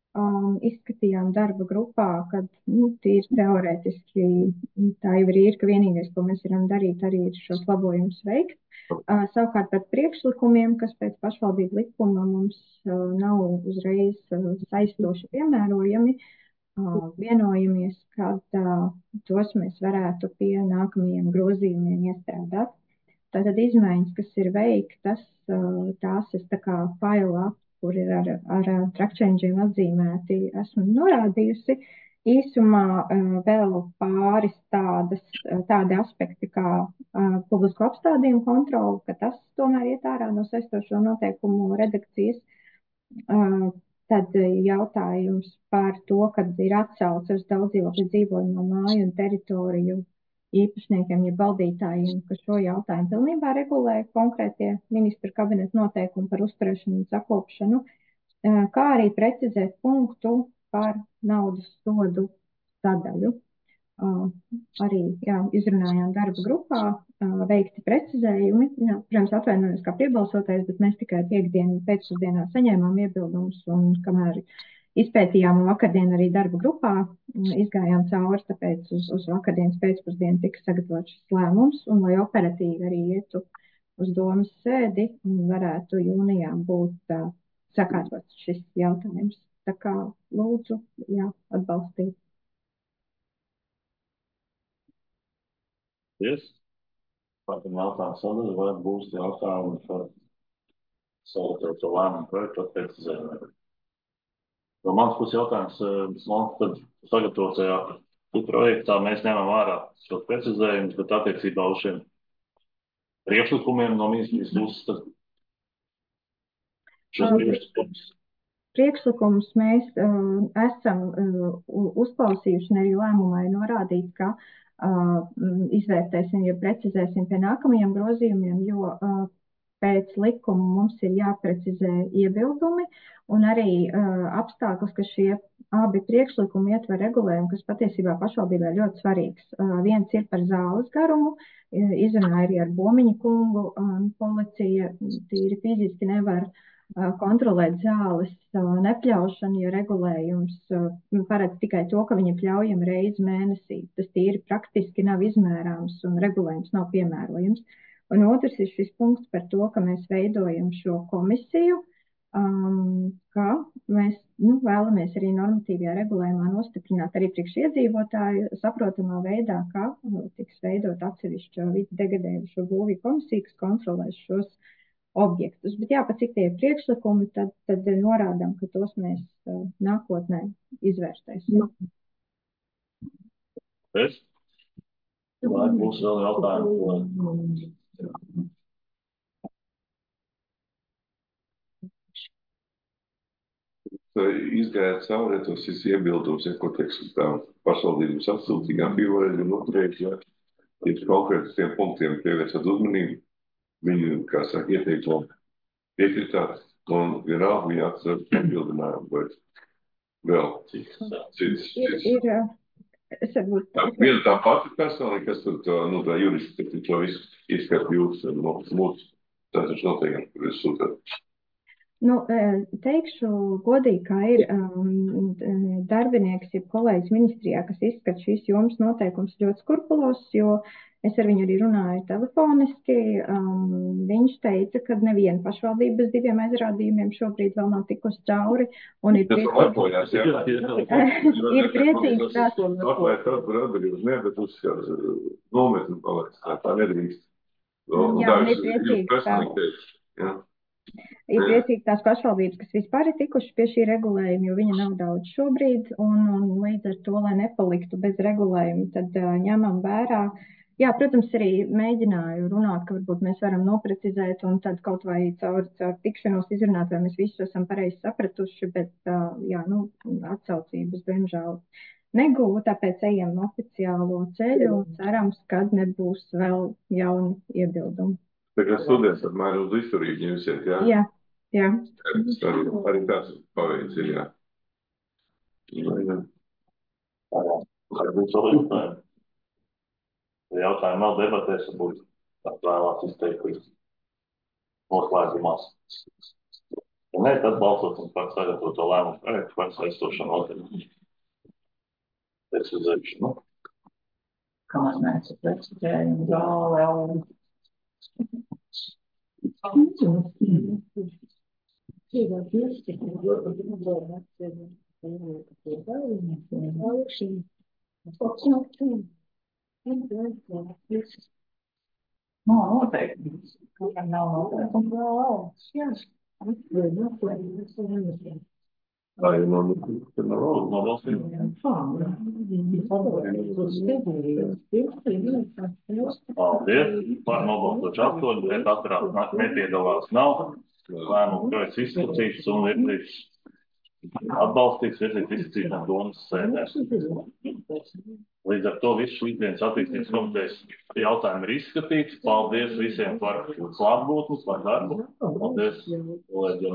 um, izskatījām darba grupā, kad nu, tīri teorētiski tā jau ir, ka vienīgais, ko mēs varam darīt, arī ir šos labojumus veikt. Uh, savukārt par priekšlikumiem, kas pēc pašvaldību likuma mums uh, nav uzreiz uh, saistoši piemērojami, uh, vienojamies, kad uh, tos mēs varētu pie nākamajiem grozījumiem iestrādāt. Tātad izmaiņas, kas ir veiktas, uh, tās es tā kā failā, kur ir ar, ar trackchange'iem atzīmēti, esmu norādījusi. Īsumā uh, vēl pāris tādas, tādi aspekti kā uh, publisko apstādījumu kontroli, ka tas tomēr iet ārā no saistošo noteikumu redakcijas. Uh, tad jautājums par to, kad ir atsauce uz daudzdzīvokļu dzīvojamo māju un teritoriju īpašniekiem, ja valdītājiem, ka šo jautājumu pilnībā regulē konkrētie ministru kabineta noteikumi par uzturēšanu un sakopšanu, kā arī precizēt punktu par naudas sodu sadaļu. Uh, arī jā, izrunājām darba grupā, uh, veikti precizējumi. Jā, protams, atvainojos kā piebalsotais, bet mēs tikai piekdienu pēcpusdienā saņēmām iebildumus un kamēr izpētījām un vakardien arī darba grupā izgājām cauri, tāpēc uz, uz vakardienas pēcpusdienu tika sagatavots šis lēmums un lai operatīvi arī ietu uz domas sēdi un varētu jūnijā būt uh, sakārtots šis jautājums. Tā kā lūdzu, jā, atbalstīt. Yes. Pārtam jautājumu sadaļu, vai būs jautājumi par sagatavoto lēmumu projektu precizējumu? No manas puses jautājums, man tad sagatavotajā projektā mēs ņemam ārā šos precizējumus, bet attiecībā uz šiem priekšlikumiem no ministrijas puses, tad šos priekšlikumus. Priekšlikumus mēs uh, esam uh, uzklausījuši un arī lēmumā ir norādīts, ka uh, izvērtēsim, ja precizēsim pie nākamajiem grozījumiem, jo uh, pēc likuma mums ir jāprecizē iebildumi un arī uh, apstākļus, ka šie abi priekšlikumi ietver regulējumu, kas patiesībā pašvaldībā ir ļoti svarīgs. Uh, viens ir par zāles garumu, izrunāja arī ar Bomiņu kungu, um, policija tīri fiziski nevar kontrolēt zāles nepļaušanu, jo regulējums paredz tikai to, ka viņa pļaujam reizi mēnesī. Tas tīri praktiski nav izmērāms un regulējums nav piemērojams. Un otrs ir šis punkts par to, ka mēs veidojam šo komisiju, um, ka mēs nu, vēlamies arī normatīvajā regulējumā nostiprināt arī priekš iedzīvotāju saprotamā veidā, ka tiks veidot atsevišķo vidu degradējušo būvju komisiju, kas kontrolēs šos objektus. Bet jā, pat cik tie ir priekšlikumi, tad, tad norādām, ka tos mēs uh, nākotnē izvērtēsim. Es? Vai būs vēl jautājumi? Izgājāt cauri tos iebildumus, ja, ko teiksim tā pašvaldības atsūtīgām pievarēļ un noturēt, ja ir konkrēti tiem punktiem pievēršat uzmanību. Viņu, kā saka, ieteikumu piekritāt, un vienalga viņa atcer atbildinājumu, vai vēl cits, cits, cits. Ir, ir, es varbūt... Tā, viena tā pati persona, kas tur to, nu, tā juristi, ka to visu izskat jūs, no mūsu, tā taču noteikti, kur es sūtāt. Nu, teikšu godīgi, kā ir um, darbinieks, ja kolēģis ministrijā, kas izskat šīs jomas noteikums ļoti skurpulos, jo es ar viņu arī runāju telefoniski. Um, viņš teica, ka neviena pašvaldība bez diviem aizrādījumiem šobrīd vēl nav tikusi cauri. Un ir priecīgs, ir priecīgs tās. Atlaid tad par atbildības, ne, bet uz nometni paliec, tā nedrīkst. Jā, un ir priecīgs tās. Ir priecīgi tās pašvaldības, kas vispār ir tikuši pie šī regulējuma, jo viņa nav daudz šobrīd, un, un līdz ar to, lai nepaliktu bez regulējuma, tad uh, ņemam vērā. Jā, protams, arī mēģināju runāt, ka varbūt mēs varam noprecizēt un tad kaut vai caur, caur tikšanos izrunāt, vai mēs visu esam pareizi sapratuši, bet uh, jā, nu, atsaucības, diemžēl, negūvu, tāpēc ejam oficiālo ceļu un cerams, kad nebūs vēl jauni iebildumi. Tā kā students apmēram uz izturību ņemsiet, jā? Jā, jā. Arī, arī tāds paveids ir, jā. Varbūt vēl jautājumu. Jautājumu nav debatēs, varbūt tā vēlās izteikties noslēgumās. Ja nē, tad balsosim par sagatavoto lēmumu projektu par saistošanu noteikumu precizēšanu. Kamēr mēs precizējam, vēl, vēl. Nav noteikti. Kamēr nav noteikti, vēl, vēl. Tā ir no, no, no valstīm. Paldies. Par nobalstošu astoņi, bet atturās nepiedalās nav. Lēmumu projekts izskatīts un virzīts atbalstīts, virzīts izskatīšanas domas sēdēs. Līdz ar to visu šīsdienas attīstības komitejas jautājumi ir izskatīti. Paldies visiem par klātbūtni, par darbu. Paldies kolēģiem.